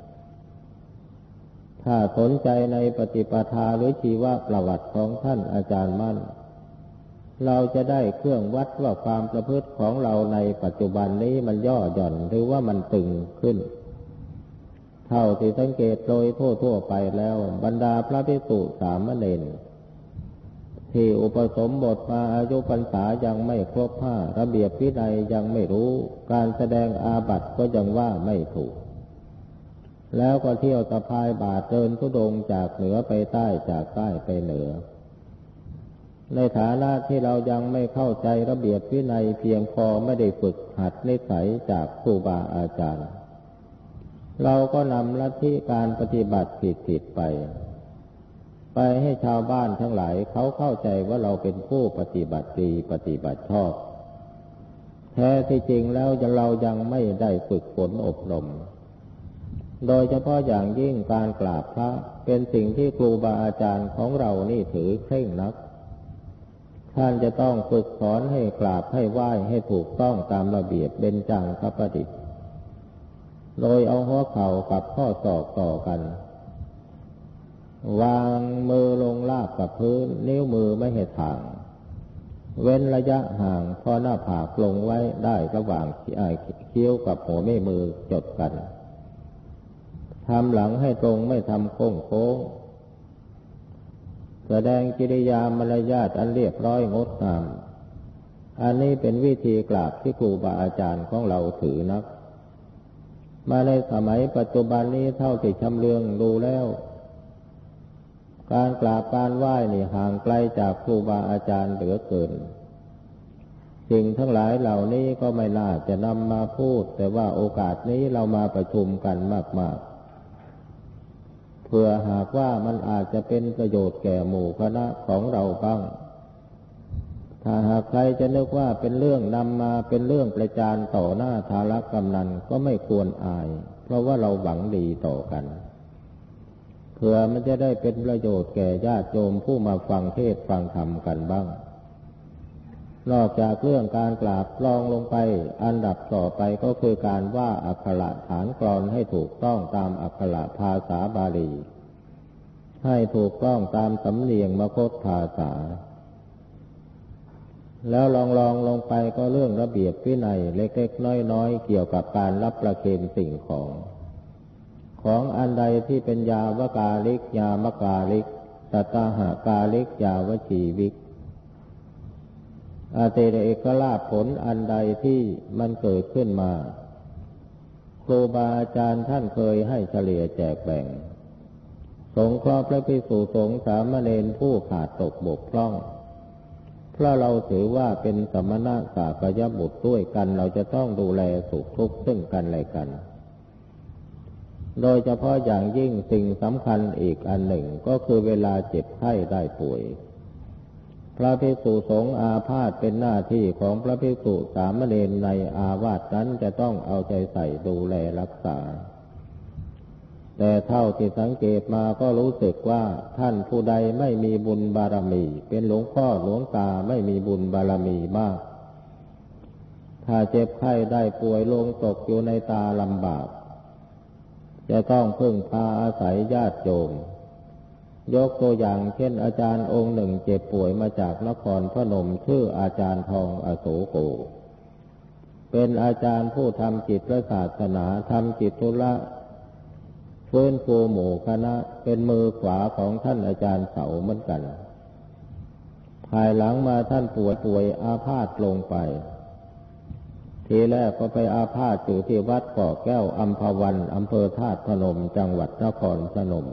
ถ้าสนใจในปฏิปทาหรือชีวประวัติของท่านอาจารย์มั่นเราจะได้เครื่องวัดว่าความประพฤติของเราในปัจจุบันนี้มันย่อหย่อนหรือว่ามันตึงขึ้นเท่าที่สังเกตโดยทั่วไปแล้วบรรดาพระภิกษุสามเณรที่อุปสมบทมาอายุพรรษายังไม่ครบ5ระเบียบวินัยยังไม่รู้การแสดงอาบัติก็ยังว่าไม่ถูกแล้วก็เที่ยวสะพายบาตรเดินธุดงค์จากเหนือไปใต้จากใต้ไปเหนือในฐานะที่เรายังไม่เข้าใจระเบียบวินัยเพียงพอไม่ได้ฝึกหัดนิสัยจากครูบาอาจารย์เราก็นำลัทธิการปฏิบัติผิดไปให้ชาวบ้านทั้งหลายเขาเข้าใจว่าเราเป็นผู้ปฏิบัติดีปฏิบัติชอบแท้ที่จริงแล้วเรายังไม่ได้ฝึกฝนอบรมโดยเฉพาะอย่างยิ่งการกราบพระเป็นสิ่งที่ครูบาอาจารย์ของเรานี่ถือเคร่งนักท่านจะต้องฝึกสอนให้กราบให้ไหว้ให้ถูกต้องตามระเบียบเบญจางคประดิษฐ์โดยเอาหัวเข่ากับข้อศอกต่อกันวางมือลงราบกับพื้นนิ้วมือไม่ให้ห่างเว้นระยะห่างพอหน้าผากลงไว้ได้ระหว่างเคี้ยวกับหัวแม่มือจดกันทำหลังให้ตรงไม่ทำโค้งแสดงกิริยามารยาทอันเรียบร้อยงดงามอันนี้เป็นวิธีกราบที่ครูบาอาจารย์ของเราถือนักมาในสมัยปัจจุบันนี้เท่าที่ชำเลืองดูแล้วการกราบการไหว้นี่ห่างไกลจากครูบาอาจารย์เหลือเกินสิ่งทั้งหลายเหล่านี้ก็ไม่น่าจะนำมาพูดแต่ว่าโอกาสนี้เรามาประชุมกันมากๆเพื่อหากว่ามันอาจจะเป็นประโยชน์แก่หมู่คณะของเราบ้างถ้าหากใครจะนึกว่าเป็นเรื่องนำมาเป็นเรื่องประจานต่อหน้าธารกำนันก็ไม่ควรอายเพราะว่าเราหวังดีต่อกันเพื่อมันจะได้เป็นประโยชน์แก่ญาติโยมผู้มาฟังเทศน์ฟังธรรมกันบ้างนอกจากเรื่องการกราบรองลงไปอันดับต่อไปก็คือการว่าอักขระฐานกลอนให้ถูกต้องตามอักขระภาษาบาลีให้ถูกต้องตามสำเนียงมคธภาษาแล้วลองลงไปก็เรื่องระเบียบวินัยเล็กๆน้อยๆเกี่ยวกับการรับประเคนสิ่งของอันใดที่เป็นยาวกาลิกยามกาลิกตตาหากาลิกยาวชีวิกอาเตเอกลาภผลอันใดที่มันเกิดขึ้นมาครูบาอาจารย์ท่านเคยให้เฉลี่ยแจกแบ่งสงเคราะห์พระภิกษุสงฆ์สามเณรผู้ขาดตกบกพร่องเพราะเราถือว่าเป็นสมณะสากยบุตรด้วยกันเราจะต้องดูแลสุขทุกข์ซึ่งกันและกันโดยเฉพาะอย่างยิ่งสิ่งสำคัญอีกอันหนึ่งก็คือเวลาเจ็บไข้ได้ป่วยพระภิกษุสงฆ์อาพาธเป็นหน้าที่ของพระภิกษุสามเณรในอาวาสนั้นจะต้องเอาใจใส่ดูแลรักษาแต่เท่าที่สังเกตมาก็รู้สึกว่าท่านผู้ใดไม่มีบุญบารมีเป็นหลวงพ่อหลวงตาไม่มีบุญบารมีมากถ้าเจ็บไข้ได้ป่วยลงตกอยู่ในตาลำบากจะต้องพึ่งพาอาศัยญาติโยมยกตัวอย่างเช่นอาจารย์องค์หนึ่งเจ็บป่วยมาจากนครพนมชื่ออาจารย์ทองอโศโกเป็นอาจารย์ผู้ทำจิตศาสนาทำจิตธุระฟื้นฟูหมู่คณะเป็นมือขวาของท่านอาจารย์เสาเหมือนกันภายหลังมาท่านป่วยอาพาธลงไปทีแรกก็ไปอาพาธอยู่ที่วัดเกาะแก้วอัมพวันอำเภอธาตุพนมจังหวัดนครพนม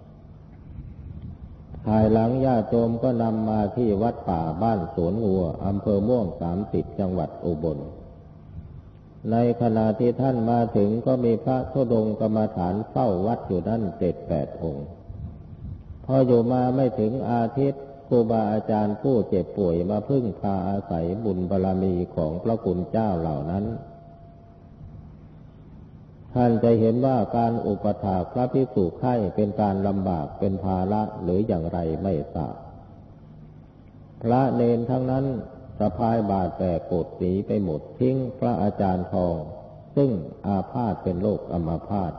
ภายหลังญาติโยมก็นำมาที่วัดป่าบ้านสวนงัวอำเภอม่วง30จังหวัดอุบลในขณะที่ท่านมาถึงก็มีพระธุดงค์กรรมฐานเฝ้าวัดอยู่นั่น 7-8 องค์พออยู่มาไม่ถึงอาทิตย์ครูบาอาจารย์ผู้เจ็บป่วยมาพึ่งพาอาศัยบุญบารมีของพระคุณเจ้าเหล่านั้นท่านจะเห็นว่าการอุปถากพระภิกษุไข้เป็นการลำบากเป็นภาระหรืออย่างไรไม่ทราบพระเณรทั้งนั้นสะพายบาตรแบกโกฐหนีไปหมดทิ้งพระอาจารย์ทองซึ่งอาพาธเป็นโรคอัมพาต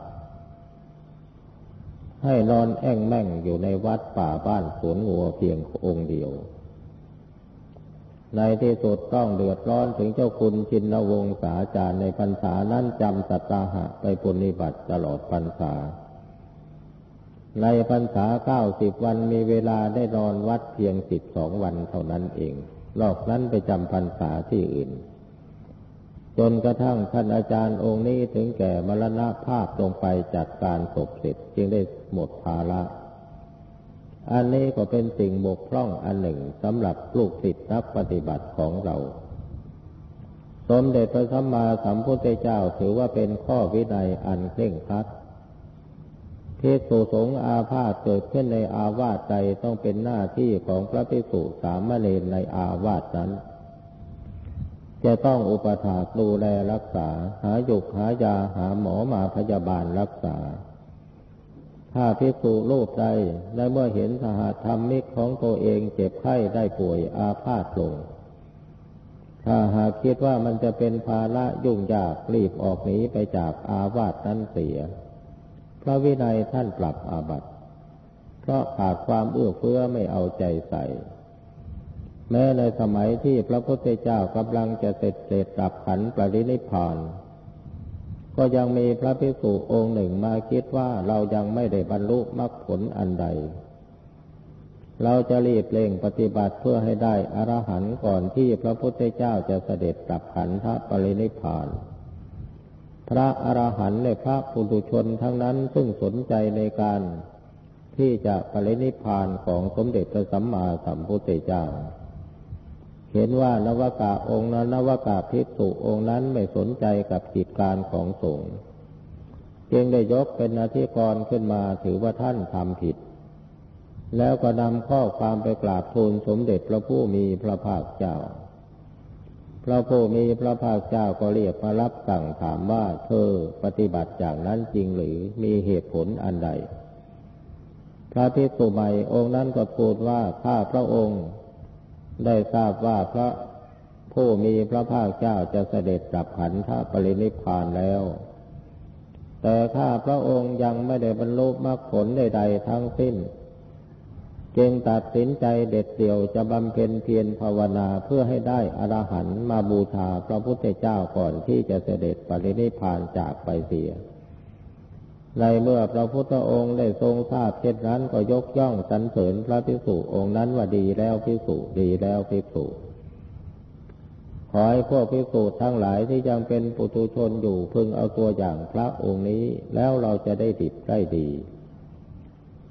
ให้นอนแอ่งแม่งอยู่ในวัดป่าบ้านสวนงัวเพียงองค์เดียวในที่สุดต้องเดือดร้อนถึงเจ้าคุณชินวงศาจารย์ในพรรษานั้นจำสัตตาหะไปปฏิบัติตลอดพรรษาในพรรษา90 วันมีเวลาได้นอนวัดเพียง12 วันเท่านั้นเองนอกนั้นไปจำพรรษาที่อื่นจนกระทั่งท่านอาจารย์องค์นี้ถึงแก่มรณภาพลงไปจากการศพเสร็จจึงได้หมดภาระอันนี้ก็เป็นสิ่งบกพร่องอันหนึ่งสำหรับลูกศิษย์นักปฏิบัติของเราสมเด็จพระสัมมาสัมพุทธเจ้าถือว่าเป็นข้อวินัยอันเคร่งครัดภิกษุสงฆ์อาพาธเกิดขึ้นในอาวาสใดต้องเป็นหน้าที่ของพระภิกษุสามเณรในอาวาสนั้นจะต้องอุปถากดูแลรักษาหายุกหายาหาหมอมาพยาบาลรักษาถ้าภิกษุรูปใดและเมื่อเห็นสหธรรมิกของตัวเองเจ็บไข้ได้ป่วยอาพาธลงถ้าหากคิดว่ามันจะเป็นภาระยุ่งยากรีบออกหนีไปจากอาวาสนั้นเสียพระวินัยท่านปรับอาบัติเพราะขาดความเอื้อเฟื้อไม่เอาใจใส่แม้ในสมัยที่พระพุทธเจ้ากำลังจะเสด็จดับขันธ์ปรินิพพานก็ยังมีพระภิกษุองค์หนึ่งมาคิดว่าเรายังไม่ได้บรรลุมรรคผลอันใดเราจะรีบเร่งปฏิบัติเพื่อให้ได้อรหันต์ก่อนที่พระพุทธเจ้าจะเสด็จดับขันธปรินิพพานพระอรหันต์และพระปุถุชนทั้งนั้นซึ่งสนใจในการที่จะปรินิพพานของสมเด็จพระสัมมาสัมพุทธเจ้าเห็นว่านวกะองค์นั้นนวกะภิกษุองค์นั้นไม่สนใจกับกิจการของสงฆ์จึงได้ยกเป็นอธิกรณ์ขึ้นมาถือว่าท่านทำผิดแล้วก็นำข้อความไปกราบทูลสมเด็จพระผู้มีพระภาคเจ้าพระผู้มีพระภาคเจ้าก็เรียกมารับสั่งถามว่าเธอปฏิบัติอย่างนั้นจริงหรือมีเหตุผลอันใดพระภิกษุใหม่องค์นั้นก็พูดว่าข้าพระองค์ได้ทราบว่าพระผู้มีพระภาคเจ้าจะเสด็จดับขันธปรินิพพานแล้วแต่ข้าพระองค์ยังไม่ได้บรรลุมรรคผลใดๆทั้งสิ้นจึงตัดสินใจเด็ดเดี่ยวจะบำเพ็ญเพียรภาวนาเพื่อให้ได้อรหันต์มาบูชาพระพุทธเจ้าก่อนที่จะเสด็จปรินิพพานจากไปเสียในเมื่อพระพุทธองค์ได้ทรงทราบเช่นนั้นก็ยกย่องสรรเสริญพระภิกษุองค์นั้นว่าดีแล้วภิกษุดีแล้วภิกษุขอให้พวกภิกษุทั้งหลายที่ยังเป็นปุถุชนอยู่พึงเอาตัวอย่างพระองค์นี้แล้วเราจะได้ดิบได้ดี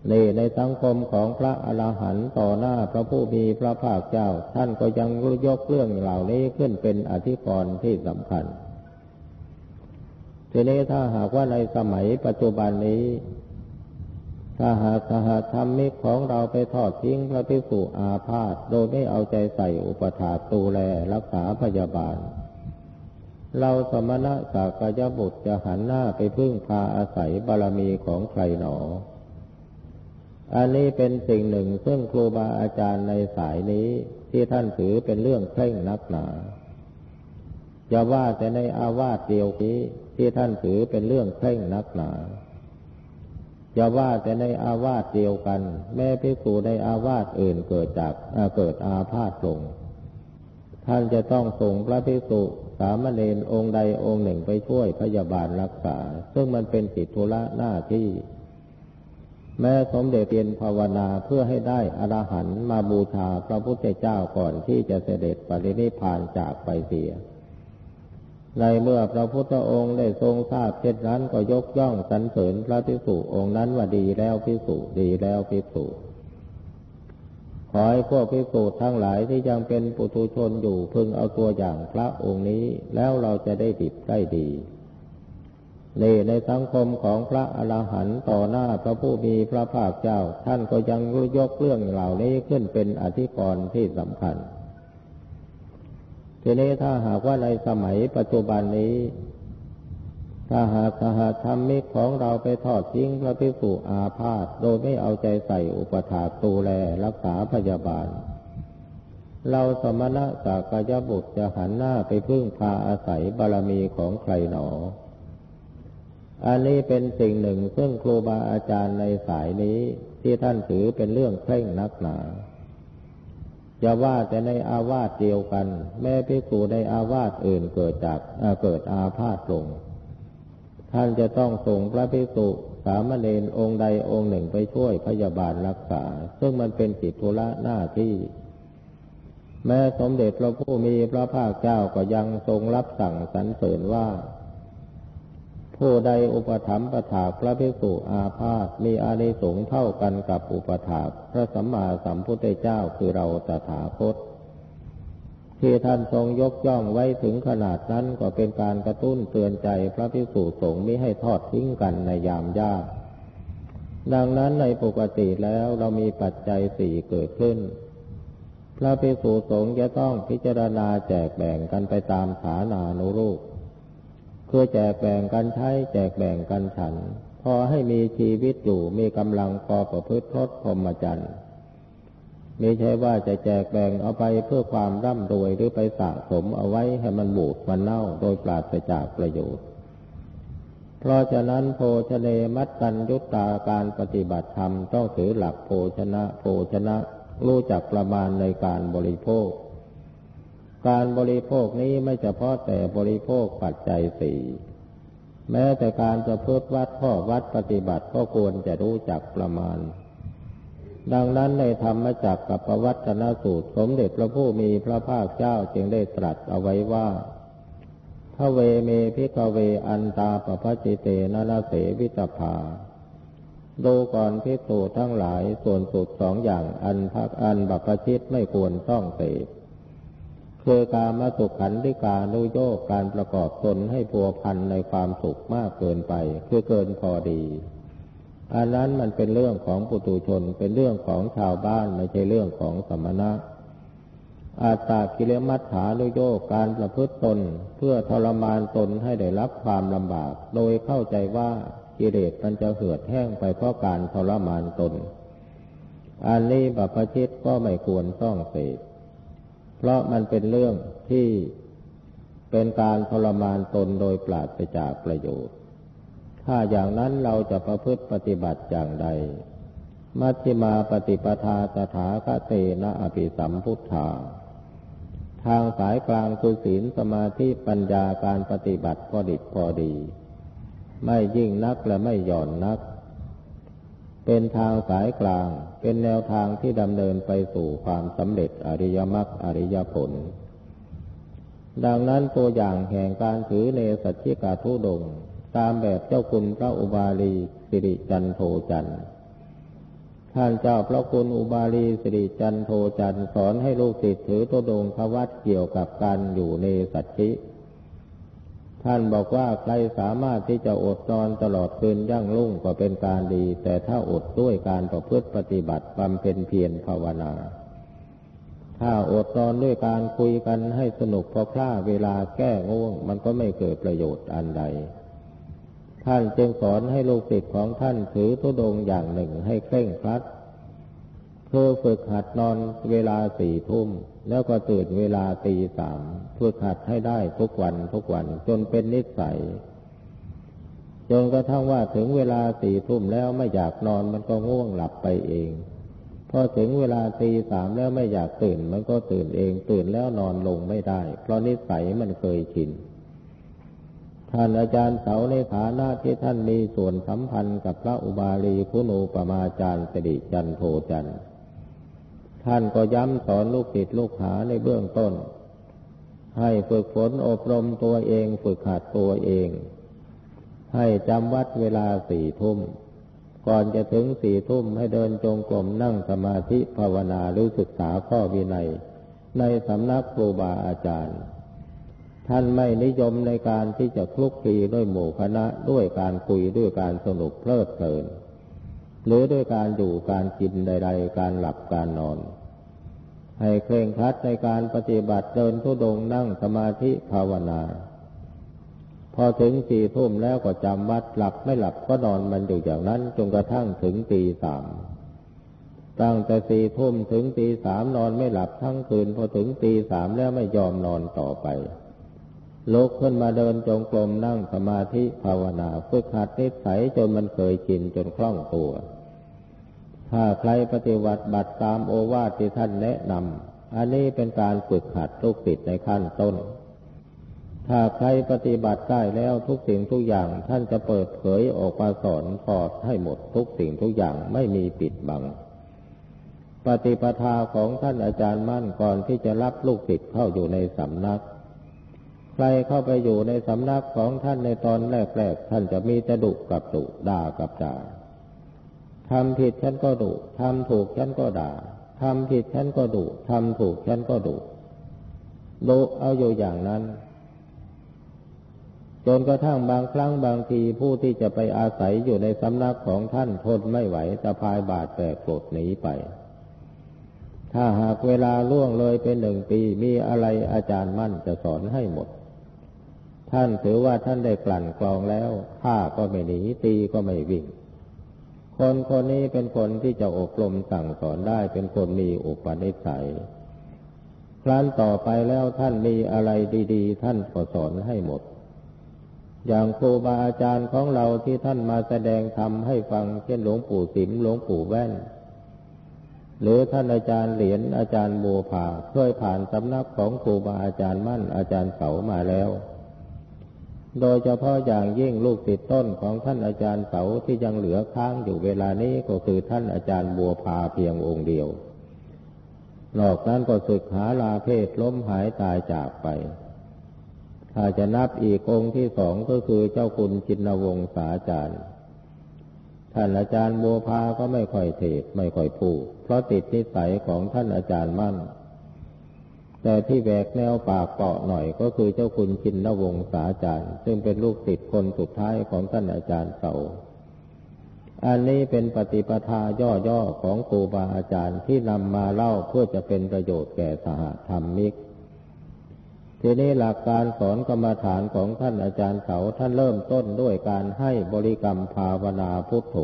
นี่ในสังคมของพระอรหันต์ต่อหน้าพระผู้มีพระภาคเจ้าท่านก็ยังยกเรื่องเหล่านี้ขึ้นเป็นอธิกรณ์ที่สำคัญทีนี้ถ้าหากว่าในสมัยปัจจุบันนี้ถ้าหากสหธรรมิกของเราไปทอดทิ้งพระภิกษุอาพาธโดยไม่เอาใจใส่อุปถากดูแลรักษาพยาบาลเราสมณะสากยบุตรจะหันหน้าไปพึ่งพาอาศัยบารมีของใครหนออันนี้เป็นสิ่งหนึ่งซึ่งครูบาอาจารย์ในสายนี้ที่ท่านถือเป็นเรื่องเคร่งนักหนาอย่าว่าแต่ในอาวาสเดียวนี้ที่ท่านถือเป็นเรื่องเคร่งนักหนาอย่าว่าแต่ในอาวาสเดียวกันแม้ภิกษุในอาวาสอื่นเกิดอาพาธลงท่านจะต้องส่งพระภิกษุสามเณรองค์ใดองค์หนึ่งไปช่วยพยาบาลรักษาซึ่งมันเป็นกิจธุระหน้าที่แม้สมเด็จเตียนภาวนาเพื่อให้ได้อรหันต์มาบูชาพระพุทธเจ้าก่อนที่จะเสด็จปรินิพพานจากไปเสียในเมื่อพระพุทธองค์ได้ทรงทราบเช่นนั้นก็ยกย่องสรรเสริญพระภิกษุองค์นั้นว่าดีแล้วภิกษุดีแล้วภิกษุขอให้พวกภิกษุทั้งหลายที่ยังเป็นปุถุชนอยู่พึงเอาตัวอย่างพระองค์นี้แล้วเราจะได้ดิบได้ดีนี่ในสังคมของพระอรหันต์ต่อหน้าพระผู้มีพระภาคเจ้าท่านก็ยังยกเรื่องเหล่านี้ขึ้นเป็นอธิกรณ์ที่สำคัญทีนี้ถ้าหากว่าในสมัยปัจจุบันนี้ถ้าหากสหธรรมิกของเราไปทอดทิ้งพระภิกษุอาพาธโดยไม่เอาใจใส่อุปถากดูแลรักษาพยาบาลเราสมณะสากยบุตรจะหันหน้าไปพึ่งพาอาศัยบารมีของใครหนออันนี้เป็นสิ่งหนึ่งซึ่งครูบาอาจารย์ในสายนี้ที่ท่านถือเป็นเรื่องเคร่งนักหนาอย่าว่าแต่ในอาวาสเดียวกันแม้ภิกษุในอาวาสอื่นเกิดอาพาธลงท่านจะต้องส่งพระภิกษุสามเณรองค์ใดองค์หนึ่งไปช่วยพยาบาลรักษาซึ่งมันเป็นกิจธุระหน้าที่แม้สมเด็จพระผู้มีพระภาคเจ้าก็ยังทรงรับสั่งสรรเสริญว่าผู้ใดอุปถัมภ์ประถากพระภิกษุอาพาธมีอานิสงส์เท่ากันกับอุปถากพระสัมมาสัมพุทธเจ้าคือเราตถาคตที่ท่านทรงยกย่องไว้ถึงขนาดนั้นก็เป็นการกระตุ้นเตือนใจพระภิกษุสงฆ์มิให้ทอดทิ้งกันในยามยากดังนั้นในปกติแล้วเรามีปัจจัยสี่เกิดขึ้นพระภิกษุสงฆ์จะต้องพิจารณาแจกแบ่งกันไปตามฐานานุรูปคือแจกแบ่งกันใช้แจกแบ่งกันฉันพอให้มีชีวิตอยู่มีกำลังพอประพฤติพรหมจรรย์ไม่ใช่ว่าจะแจกแบ่งเอาไปเพื่อความร่ำรวยหรือไปสะสมเอาไว้ให้มันบูดมันเน่าโดยปราศจากประโยชน์เพราะฉะนั้นโภชเนมัตตัญญุตตาการปฏิบัติธรรมต้องถือหลักโภชนะรู้จักประมาณในการบริโภคการบริโภคนี้ไม่เฉพาะแต่บริโภคปัจจัยสี่แม้แต่การประพฤติวัดข้อวัดปฏิบัติก็ควรจะรู้จักประมาณดังนั้นในธรรมจักรกับปวัตตนสูตรสมเด็จพระผู้มีพระภาคเจ้าจึงได้ตรัสเอาไว้ว่าทเวเมภิกขเวอันตาปภัจจิเตนะนะเสวิตภาดูก่อนภิกษุทั้งหลายส่วนสุดสองอย่างอันบัพชิตไม่ควรต้องเสพคือกามสุขันธิกานุโยคการประกอบตนให้พัวพันในความสุขมากเกินไปคือเกินพอดีอันนั้นมันเป็นเรื่องของปุถุชนเป็นเรื่องของชาวบ้านไม่ใช่เรื่องของสมณะอัตตกิเลมัฏฐานุโยคการประพฤติตนเพื่อทรมานตนให้ได้รับความลำบากโดยเข้าใจว่ากิเลสมันจะเหือดแห้งไปเพราะการทรมานตนอันนี้บัพชิตก็ไม่ควรต้องเสพเพราะมันเป็นเรื่องที่เป็นการทรมานตนโดยปราศจากประโยชน์ถ้าอย่างนั้นเราจะประพฤติปฏิบัติอย่างใดมัชฌิมาปฏิปทาตถาคเตนะอภิสัมพุทธาทางสายกลางคือศีลสมาธิปัญญาการปฏิบัติพอดิบพอดีไม่ยิ่งนักและไม่หย่อนนักเป็นทางสายกลางเป็นแนวทางที่ดำเนินไปสู่ความสำเร็จอริยมรรคอริยผลดังนั้นตัวอย่างแห่งการถือเนสัจฉิกาธุดงค์ตามแบบเจ้าคุณพระอุบาลีสิริจันโทจันทร์ท่านเจ้าพระคุณอุบาลีสิริจันโทจันทร์สอนให้ลูกศิษย์ถือธุดงควัตรเกี่ยวกับการอยู่ในสัจฉิท่านบอกว่าใครสามารถที่จะอดนอนตลอดคืนยั่งรุ่งก็เป็นการดีแต่ถ้าอดด้วยการประพฤติปฏิบัติบำเพ็ญเพียรภาวนาถ้าอดนอนด้วยการคุยกันให้สนุกพอพลาดเวลาแก้ง่วงมันก็ไม่เกิดประโยชน์อันใดท่านจึงสอนให้ลูกศิษย์ของท่านถือธุดงค์อย่างหนึ่งให้เคร่งครัดคือฝึกหัดนอนเวลา4 ทุ่มแล้วก็ตื่นเวลาตี 3ฝึกหัดให้ได้ทุกวันจนเป็นนิสัยจนกระทั่งว่าถึงเวลา4 ทุ่มแล้วไม่อยากนอนมันก็ง่วงหลับไปเองพอถึงเวลาตี 3แล้วไม่อยากตื่นมันก็ตื่นเองตื่นแล้วนอนลงไม่ได้เพราะนิสัยมันเคยชินท่านอาจารย์เสาในฐานะที่ท่านมีส่วนสัมพันธ์กับพระอุบาลีคุณูปมาจารย์สิริจันโทจันทร์ท่านก็ย้ำสอนลูกศิษย์ลูกหาในเบื้องต้นให้ฝึกฝนอบรมตัวเองฝึกหัดตัวเองให้จำวัดเวลา4 ทุ่มก่อนจะถึง4 ทุ่มให้เดินจงกรมนั่งสมาธิภาวนาหรือศึกษาข้อวินัยในสำนักครูบาอาจารย์ท่านไม่นิยมในการที่จะคลุกคลีด้วยหมู่คณะด้วยการคุยด้วยการสนุกเพลิดเพลินหรือด้วยการอยู่การกินใดๆการหลับการนอนให้เคร่งครัดในการปฏิบัติเดินธุดงค์นั่งสมาธิภาวนาพอถึง4 ทุ่มแล้วก็จำวัดหลับไม่หลับก็นอนมันอยู่อย่างนั้นจนกระทั่งถึงตี 3ตั้งแต่4 ทุ่มถึงตี 3นอนไม่หลับทั้งคืนพอถึงตี 3แล้วไม่ยอมนอนต่อไปลุกขึ้นมาเดินจงกรมนั่งสมาธิภาวนาฝึกหัดนิสัยจนมันเคยชินจนคล่องตัวถ้าใครปฏิบัติตามโอวาทที่ท่านแนะนำอันนี้เป็นการฝึกหัดลูกศิษย์ในขั้นต้นถ้าใครปฏิบัติได้แล้วทุกสิ่งทุกอย่างท่านจะเปิดเผยออกมาสอนถอดให้หมดทุกสิ่งทุกอย่างไม่มีปิดบังปฏิปทาของท่านอาจารย์มั่นก่อนที่จะรับลูกศิษย์เข้าอยู่ในสำนักใครเข้าไปอยู่ในสำนักของท่านในตอนแรกท่านจะมีแต่ดุกับดุด่ากับด่าทำผิดฉันก็ดุทำถูกฉันก็ด่าทำผิดฉันก็ดุทำถูกฉันก็ดุเอาอยู่อย่างนั้นจนกระทั่งบางครั้งบางทีผู้ที่จะไปอาศัยอยู่ในสำนักของท่านทนไม่ไหวสะพายบาตรแบกกรดหนีไปถ้าหากเวลาล่วงเลยเป็น1 ปีมีอะไรอาจารย์มั่นจะสอนให้หมดท่านถือว่าท่านได้กลั่นกรองแล้วฆ่าก็ไม่หนีตีก็ไม่วิ่งคนนี้เป็นคนที่จะอบรมสั่งสอนได้เป็นคนมีอุปนิสัยครั้นต่อไปแล้วท่านมีอะไรดีๆท่านก็สอนให้หมดอย่างครูบาอาจารย์ของเราที่ท่านมาแสดงธรรมให้ฟังเช่นหลวงปู่สิมหลวงปู่แว่นหรือท่านอาจารย์เหรียญอาจารย์บัวผาเคยผ่านสำนักของครูบาอาจารย์มั่นอาจารย์เสามาแล้วโดยเฉพาะอย่างยิ่งลูกศิษย์ต้นของท่านอาจารย์เสาที่ยังเหลือค้างอยู่เวลานี้ก็คือท่านอาจารย์บัวผาเพียงองค์เดียวนอกนั้นก็ศึกหาลาเพศล้มหายตายจากไปถ้าจะนับอีกองค์ที่2ก็คือเจ้าคุณจินวงศาจารย์ท่านอาจารย์บัวผาก็ไม่ค่อยเทศไม่ค่อยพูดเพราะติดนิสัยของท่านอาจารย์มั่นแต่ที่แหวกแนวปากเปาะหน่อยก็คือเจ้าคุณจินวงศาจารย์ซึ่งเป็นลูกศิษย์คนสุดท้ายของท่านอาจารย์เสาอันนี้เป็นปฏิปทาย่อๆของครูบาอาจารย์ที่นำมาเล่าเพื่อจะเป็นประโยชน์แก่สหธรรมิกทีนี้หลักการสอนกรรมฐานของท่านอาจารย์เสาท่านเริ่มต้นด้วยการให้บริกรรมภาวนาพุทโธ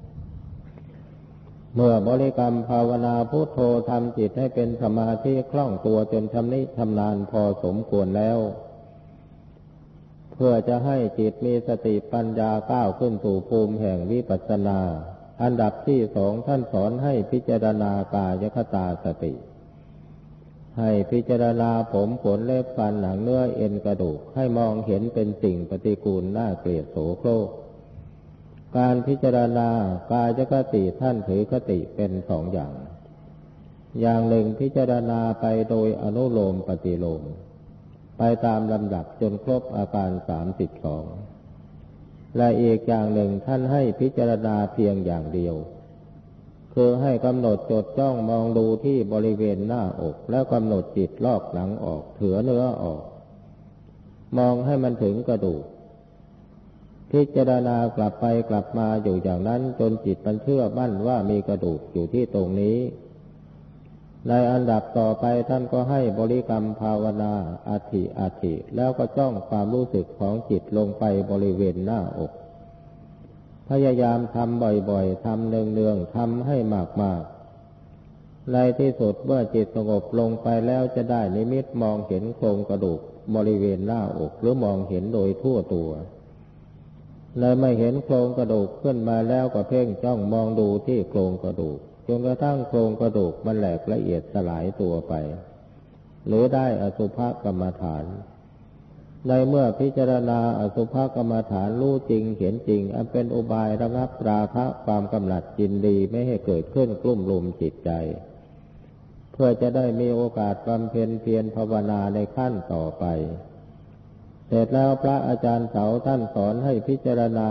เมื่อบริกรรมภาวนาพุทโธทำจิตให้เป็นสมาธิคล่องตัวจนชำนิชำนาญพอสมควรแล้วเพื่อจะให้จิตมีสติปัญญาก้าวขึ้นสู่ภูมิแห่งวิปัสสนาอันดับที่2ท่านสอนให้พิจารณากายคตาสติให้พิจารณาผมขนเล็บฟันหนังเนื้อเอ็นกระดูกให้มองเห็นเป็นสิ่งปฏิกูลน่าเกลียดโสโครกการพิจารณากายคติท่านถือคติเป็น2 อย่างหนึ่งพิจารณาไปโดยอนุโลมปฏิโลมไปตามลำดับจนครบอาการ32และอีกอย่างหนึ่งท่านให้พิจารณาเพียงอย่างเดียวคคือให้กำหนดจดจ้องมองดูที่บริเวณหน้าอกแล้วกำหนดจิตลอกหนังออกเถือเนื้อออกมองให้มันถึงกระดูกพิจารณากลับไปกลับมาอยู่อย่างนั้นจนจิตมันเชื่อมั่นว่ามีกระดูกอยู่ที่ตรงนี้ในอันดับต่อไปท่านก็ให้บริกรรมภาวนาอาทิอาทิแล้วก็จ้องความรู้สึกของจิตลงไปบริเวณหน้าอกพยายามทำบ่อยๆทำเนืองๆทำให้มากๆในที่สุดเมื่อจิตสงบลงไปแล้วจะได้นิมิตมองเห็นโครงกระดูกบริเวณหน้าอกหรือมองเห็นโดยทั่วตัวเลยไม่เห็นโครงกระดูกขึ้นมาแล้วก็เพ่งจ้องมองดูที่โครงกระดูกจนกระทั่งโครงกระดูกมันแหลกละเอียดสลายตัวไปหรือได้อสุภกรรมฐานในเมื่อพิจารณาอสุภกรรมฐานรู้จริงเห็นจริงอันเป็นอุบายระงับราคะความกำหนัดยินดีไม่ให้เกิดขึ้นกลุ่มรุมจิตใจเพื่อจะได้มีโอกาสบำเพ็ญเพียรภาวนาในขั้นต่อไปเสร็จแล้วพระอาจารย์เสาท่านสอนให้พิจารณา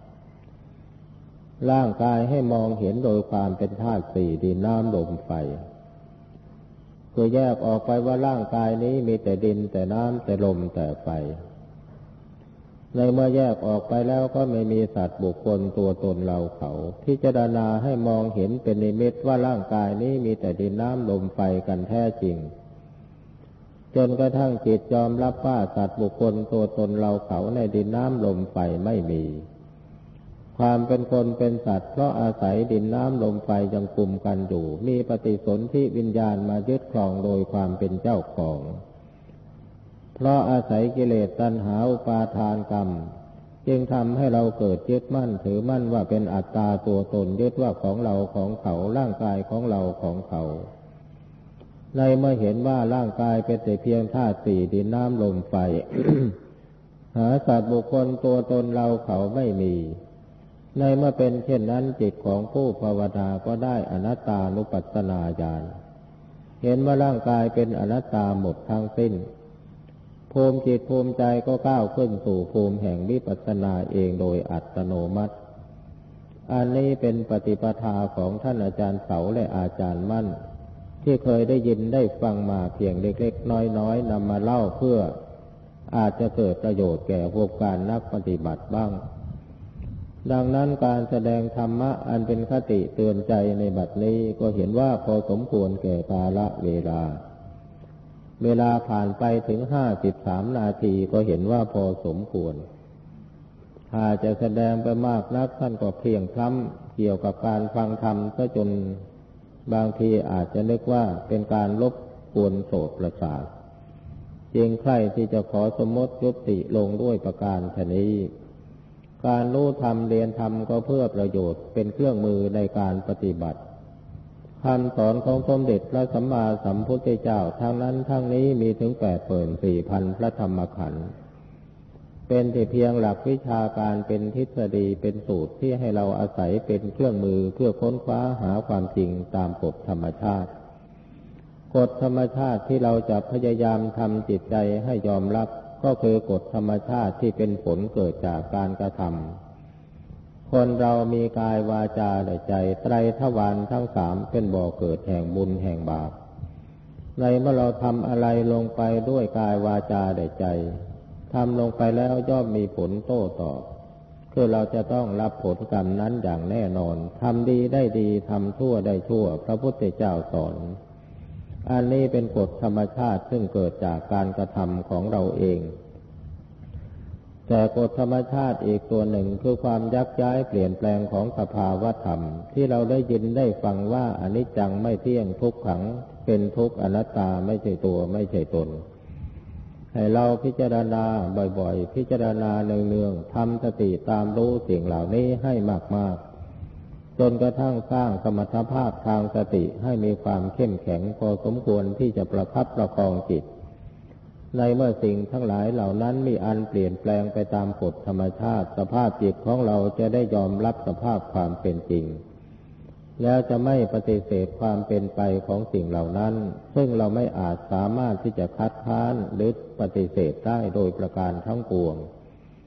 ร่างกายให้มองเห็นโดยความเป็นธาตุสี่ดินน้ำลมไฟคือแยกออกไปว่าร่างกายนี้มีแต่ดินแต่น้ำแต่ลมแต่ไฟในเมื่อแยกออกไปแล้วก็ไม่มีสัตว์บุคคลตัวตนเราเขาพิจารณาให้มองเห็นเป็นนิมิตว่าร่างกายนี้มีแต่ดินน้ำลมไฟกันแท้จริงจนกระทั่งจิตยอมรับว่าสัตว์บุคคลตัวตนเราเขาในดินน้ำลมไฟไม่มีความเป็นคนเป็นสัตว์เพราะอาศัยดินน้ำลมไฟยังกลุ่มกันอยู่มีปฏิสนธิวิญญาณมายึดครองโดยความเป็นเจ้าของเพราะอาศัยกิเลสตัณหาอุปาทานกรรมจึงทำให้เราเกิดยึดมั่นถือมั่นว่าเป็นอัตตาตัวตนยึดว่าของเราของเขาร่างกายของเราของเขาในเมื่อเห็นว่าร่างกายเป็นแต่เพียงธาตุสี่ดินน้ำลมไฟ หาสัตว์บุคคลตัวตนเราเขาไม่มีในเมื่อเป็นเช่นนั้นจิตของผู้ภาวนาก็ได้อนัตตานุปัสสนาญาณเห็นว่าร่างกายเป็นอนัตตาหมดทั้งสิ้นภูมิจิตภูมิใจก็ก้าวขึ้นสู่ภูมิแห่งวิปัสสนาเองโดยอัตโนมัติอันนี้เป็นปฏิปทาของท่านอาจารย์เสาและอาจารย์มั่นที่เคยได้ยินได้ฟังมาเพียงเล็กๆน้อยๆนำมาเล่าเพื่ออาจจะเกิดประโยชน์แก่พวกการนักปฏิบัติบ้างดังนั้นการแสดงธรรมะอันเป็นคติเตือนใจในบัดนี้ก็เห็นว่าพอสมควรแก่กาลเวลาผ่านไปถึง53 นาทีก็เห็นว่าพอสมควรถ้าจะแสดงไปมากนักท่านก็เพลียงพล้ำเกี่ยวกับการฟังธรรมซะจนบางทีอาจจะนึกว่าเป็นการรบกวนโสตประสาทจึงใคร่ที่จะขอสมมติยุติลงด้วยประการชนี้การรู้ธรรมเรียนธรรมก็เพื่อประโยชน์เป็นเครื่องมือในการปฏิบัติคำสอนของสมเด็จพระสัมมาสัมพุทธเจ้าทั้งนั้นทั้งนี้มีถึง84,000 พระธรรมขันธ์เป็นแต่เพียงหลักวิชาการเป็นทฤษฎีเป็นสูตรที่ให้เราอาศัยเป็นเครื่องมือเพื่อค้นคว้าหาความจริงตามกฎธรรมชาติกฎธรรมชาติที่เราจะพยายามทำจิตใจให้ยอมรับก็คือกฎธรรมชาติที่เป็นผลเกิดจากการกระทำคนเรามีกายวาจาและใจไตรทวารทั้งสามเป็นบ่อเกิดแห่งบุญแห่งบาปในเมื่อเราทำอะไรลงไปด้วยกายวาจาและใจทำลงไปแล้วย่อมมีผลโต้ตอบคือเราจะต้องรับผลกรรมนั้นอย่างแน่นอนทำดีได้ดีทำชั่วได้ชั่วพระพุทธเจ้าสอนอันนี้เป็นกฎธรรมชาติซึ่งเกิดจากการกระทำของเราเองแต่กฎธรรมชาติอีกตัวหนึ่งคือความยักย้ายเปลี่ยนแปลงของสภาวธรรมที่เราได้ยินได้ฟังว่าอนิจจังไม่เที่ยงทุกขังเป็นทุกข์อนัตตาไม่ใช่ตัวไม่ใช่ตนให้เราพิจารณาบ่อยๆพิจารณาเนืองๆทำสติตามรู้สิ่งเหล่านี้ให้มากๆจนกระทั่งสร้างสมรรถภาพทางสติให้มีความเข้มแข็งพอสมควรที่จะประคับประคองจิตในเมื่อสิ่งทั้งหลายเหล่านั้นมีอันเปลี่ยนแปลงไปตามกฎธรรมชาติสภาพจิตของเราจะได้ยอมรับสภาพความเป็นจริงแล้วจะไม่ปฏิเสธความเป็นไปของสิ่งเหล่านั้นซึ่งเราไม่อาจสามารถที่จะคัดค้านหรือปฏิเสธได้โดยประการทั้งปวง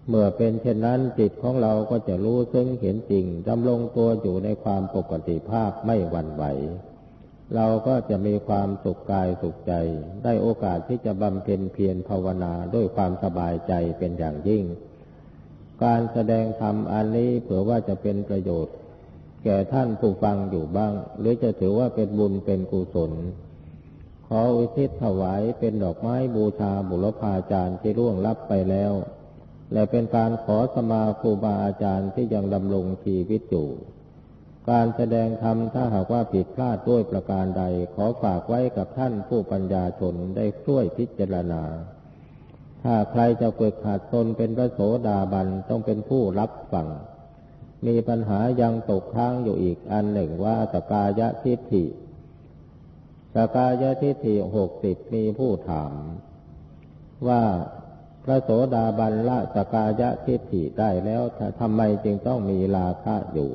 เมื่อเป็นเช่นนั้นจิตของเราก็จะรู้ซึ้งเห็นจริงดำรงตัวอยู่ในความปกติภาพไม่หวั่นไหวเราก็จะมีความสุขกายสุขใจได้โอกาสที่จะบำเพ็ญเพียรภาวนาด้วยความสบายใจเป็นอย่างยิ่งการแสดงธรรมอันนี้เผื่อว่าจะเป็นประโยชน์แก่ท่านผู้ฟังอยู่บ้างหรือจะถือว่าเป็นบุญเป็นกุศลขออุทิศถวายเป็นดอกไม้บูชาบุรพาจารย์ที่ล่วงลับไปแล้วและเป็นการขอสมาครูบาอาจารย์ที่ยังดำรงชีวิตอยู่การแสดงธรรมถ้าหากว่าผิดพลาดด้วยประการใดขอฝากไว้กับท่านผู้ปัญญาชนได้ช่วยพิจารณาถ้าใครจะฝึกหัดตนเป็นพระโสดาบันต้องเป็นผู้รับฟังมีปัญหายังตกค้างอยู่อีกอันหนึ่งว่าสกายทิฏฐิสกายทิฏฐิ60มีผู้ถามว่าพระโสดาบันละสกายทิฏฐิได้แล้วทำไมจึงต้องมีราคะอยู่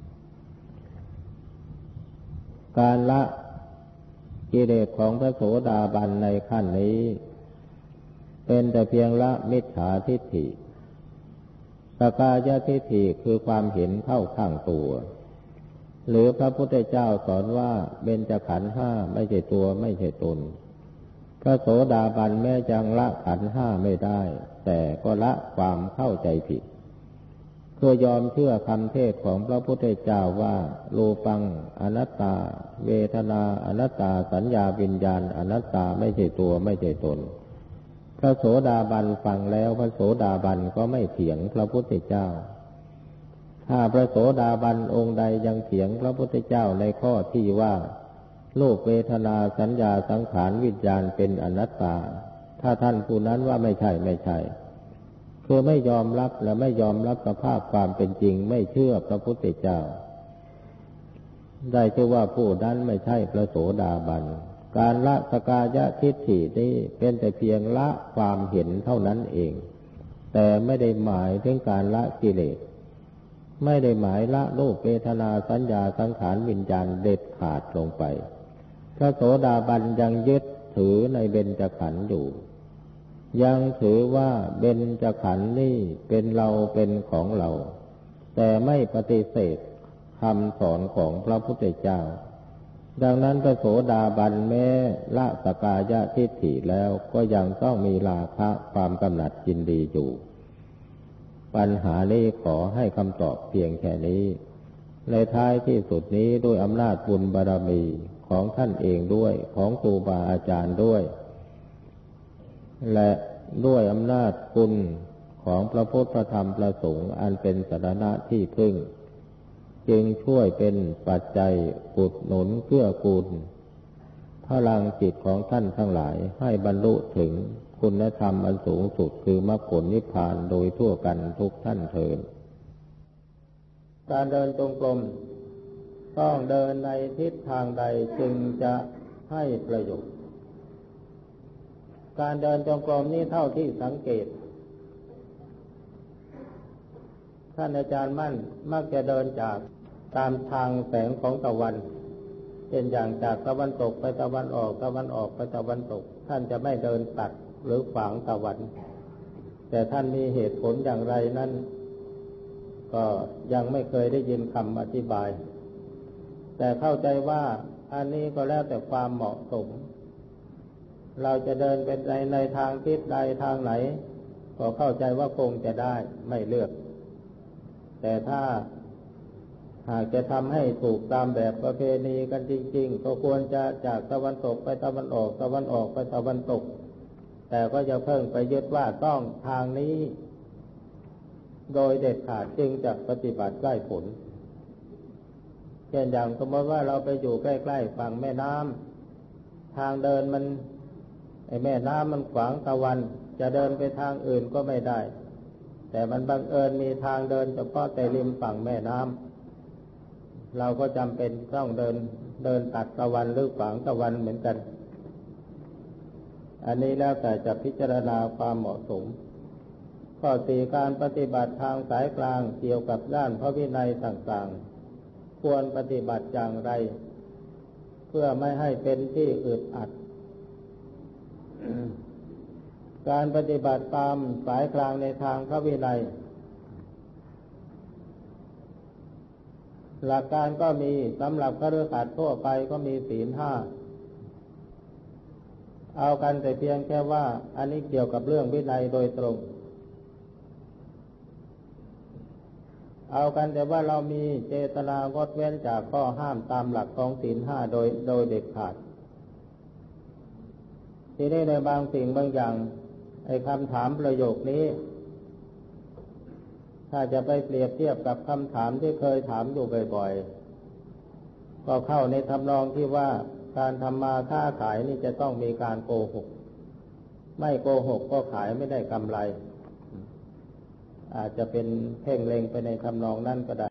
การละกิเลสของพระโสดาบันในขั้นนี้เป็นแต่เพียงละมิจฉาทิฏฐิสกายทิฏฐิคือความเห็นเข้าข้างตัวหรือพระพุทธเจ้าสอนว่าเบญจขันธ์ห้าไม่ใช่ตัวไม่ใช่ตนพระโสดาบันแม้ยังละขันธ์ห้าไม่ได้แต่ก็ละความเข้าใจผิดเพื่อยอมเชื่อคำเทศของพระพุทธเจ้าว่ารูปังอนัตตาเวทนาอนัตตาสัญญาวิญญาณอนัตตาไม่ใช่ตัวไม่ใช่ตนพระโสดาบันฟังแล้วพระโสดาบันก็ไม่เถียงพระพุทธเจ้าถ้าพระโสดาบันองค์ใดยังเถียงพระพุทธเจ้าในข้อที่ว่ารูปเวทนาสัญญาสังขารวิญญาณเป็นอนัตตาถ้าท่านผู้นั้นว่าไม่ใช่คือไม่ยอมรับและไม่ยอมรับสภาพความเป็นจริงไม่เชื่อพระพุทธเจ้าได้ชื่อว่าผู้นั้นไม่ใช่พระโสดาบันการละสกายทิฏฐินี้เป็นแต่เพียงละความเห็นเท่านั้นเองแต่ไม่ได้หมายถึงการละกิเลสไม่ได้หมายละรูปเวทนาสัญญาสังขารวิญญาณเด็ดขาดลงไปพระโสดาบันยังยึดถือในเบญจขันธ์อยู่ยังถือว่าเบญจขันธ์นี่เป็นเราเป็นของเราแต่ไม่ปฏิเสธคำสอนของพระพุทธเจ้าดังนั้นพระโสดาบันแม้ละสกายทิฏฐิแล้วก็ยังต้องมีราคะความกำหนัดยินดีอยู่ปัญหานี้ขอให้คำตอบเพียงแค่นี้ในท้ายที่สุดนี้ด้วยอำนาจบุญบารมีของท่านเองด้วยของครูบาอาจารย์ด้วยและด้วยอำนาจคุณของพระพุทธพระธรรมพระสงฆ์อันเป็นสรณะที่พึ่งจึงช่วยเป็นปัจจัยอุดหนุนเกื้อกูลพลังจิตของท่านทั้งหลายให้บรรลุถึงคุณธรรมอันสูงสุดคือมรรคผลนิพพานโดยทั่วกันทุกท่านเทอญการเดินจงกรมต้องเดินในทิศทางใดจึงจะให้ประโยชน์การเดินจงกรมนี้เท่าที่สังเกตท่านอาจารย์มั่นมักจะเดินจากตามทางแสงของตะวันเช่นอย่างจากตะวันตกไปตะวันออกตะวันออกไปตะวันตกท่านจะไม่เดินตัดหรือขวางตะวันแต่ท่านมีเหตุผลอย่างไรนั้นก็ยังไม่เคยได้ยินคำอธิบายแต่เข้าใจว่าอันนี้ก็แล้วแต่ความเหมาะสมเราจะเดินเป็นในทางทิศใดทางไหนก็เข้าใจว่าคงจะได้ไม่เลือกแต่ถ้าหากจะทำให้ถูกตามแบบประเพณีกันจริงๆก็ควรจะจากตะวันตกไปตะวันออกตะวันออกไปตะวันตกแต่ก็จะเพิ่งไปยึดว่าต้องทางนี้โดยเด็ดขาดจึงจะปฏิบัติได้ผลเช่นอย่างสมมติว่าเราไปอยู่ใกล้ๆฝั่งแม่น้ำทางเดินมันแม่น้ำมันขวางตะวันจะเดินไปทางอื่นก็ไม่ได้แต่มันบังเอิญมีทางเดินเฉพาะแต่ริมฝั่งแม่น้ำเราก็จำเป็นต้องเดินตัดตะวันหรือขวางตะวันเหมือนกันอันนี้แล้วแต่จะพิจารณาความเหมาะสมข้อสี่การปฏิบัติทางสายกลางเกี่ยวกับด้านพระวินัยต่างๆควรปฏิบัติอย่างไรเพื่อไม่ให้เป็นที่อึดอัดการปฏิบัติตามสายกลางในทางพระวินัยหลักการก็มีสำหรับคฤหัสถ์ทั่วไปก็มีศีล 5เอากันแต่เพียงแค่ว่าอันนี้เกี่ยวกับเรื่องวินัยโดยตรงเอากันแต่ว่าเรามีเจตนางดเว้นจากข้อห้ามตามหลักของศีล 5โดยเด็ดขาดทีนี้ในบางสิ่งบางอย่างไอ้คำถามประโยคนี้ถ้าจะไปเปรียบเทียบกับคำถามที่เคยถามอยู่บ่อยๆก็เข้าในทำนองที่ว่าการทำมาค้าขายนี่จะต้องมีการโกหกไม่โกหกก็ขายไม่ได้กำไรอาจจะเป็นเพ่งเล็งไปในทำนองนั้นก็ได้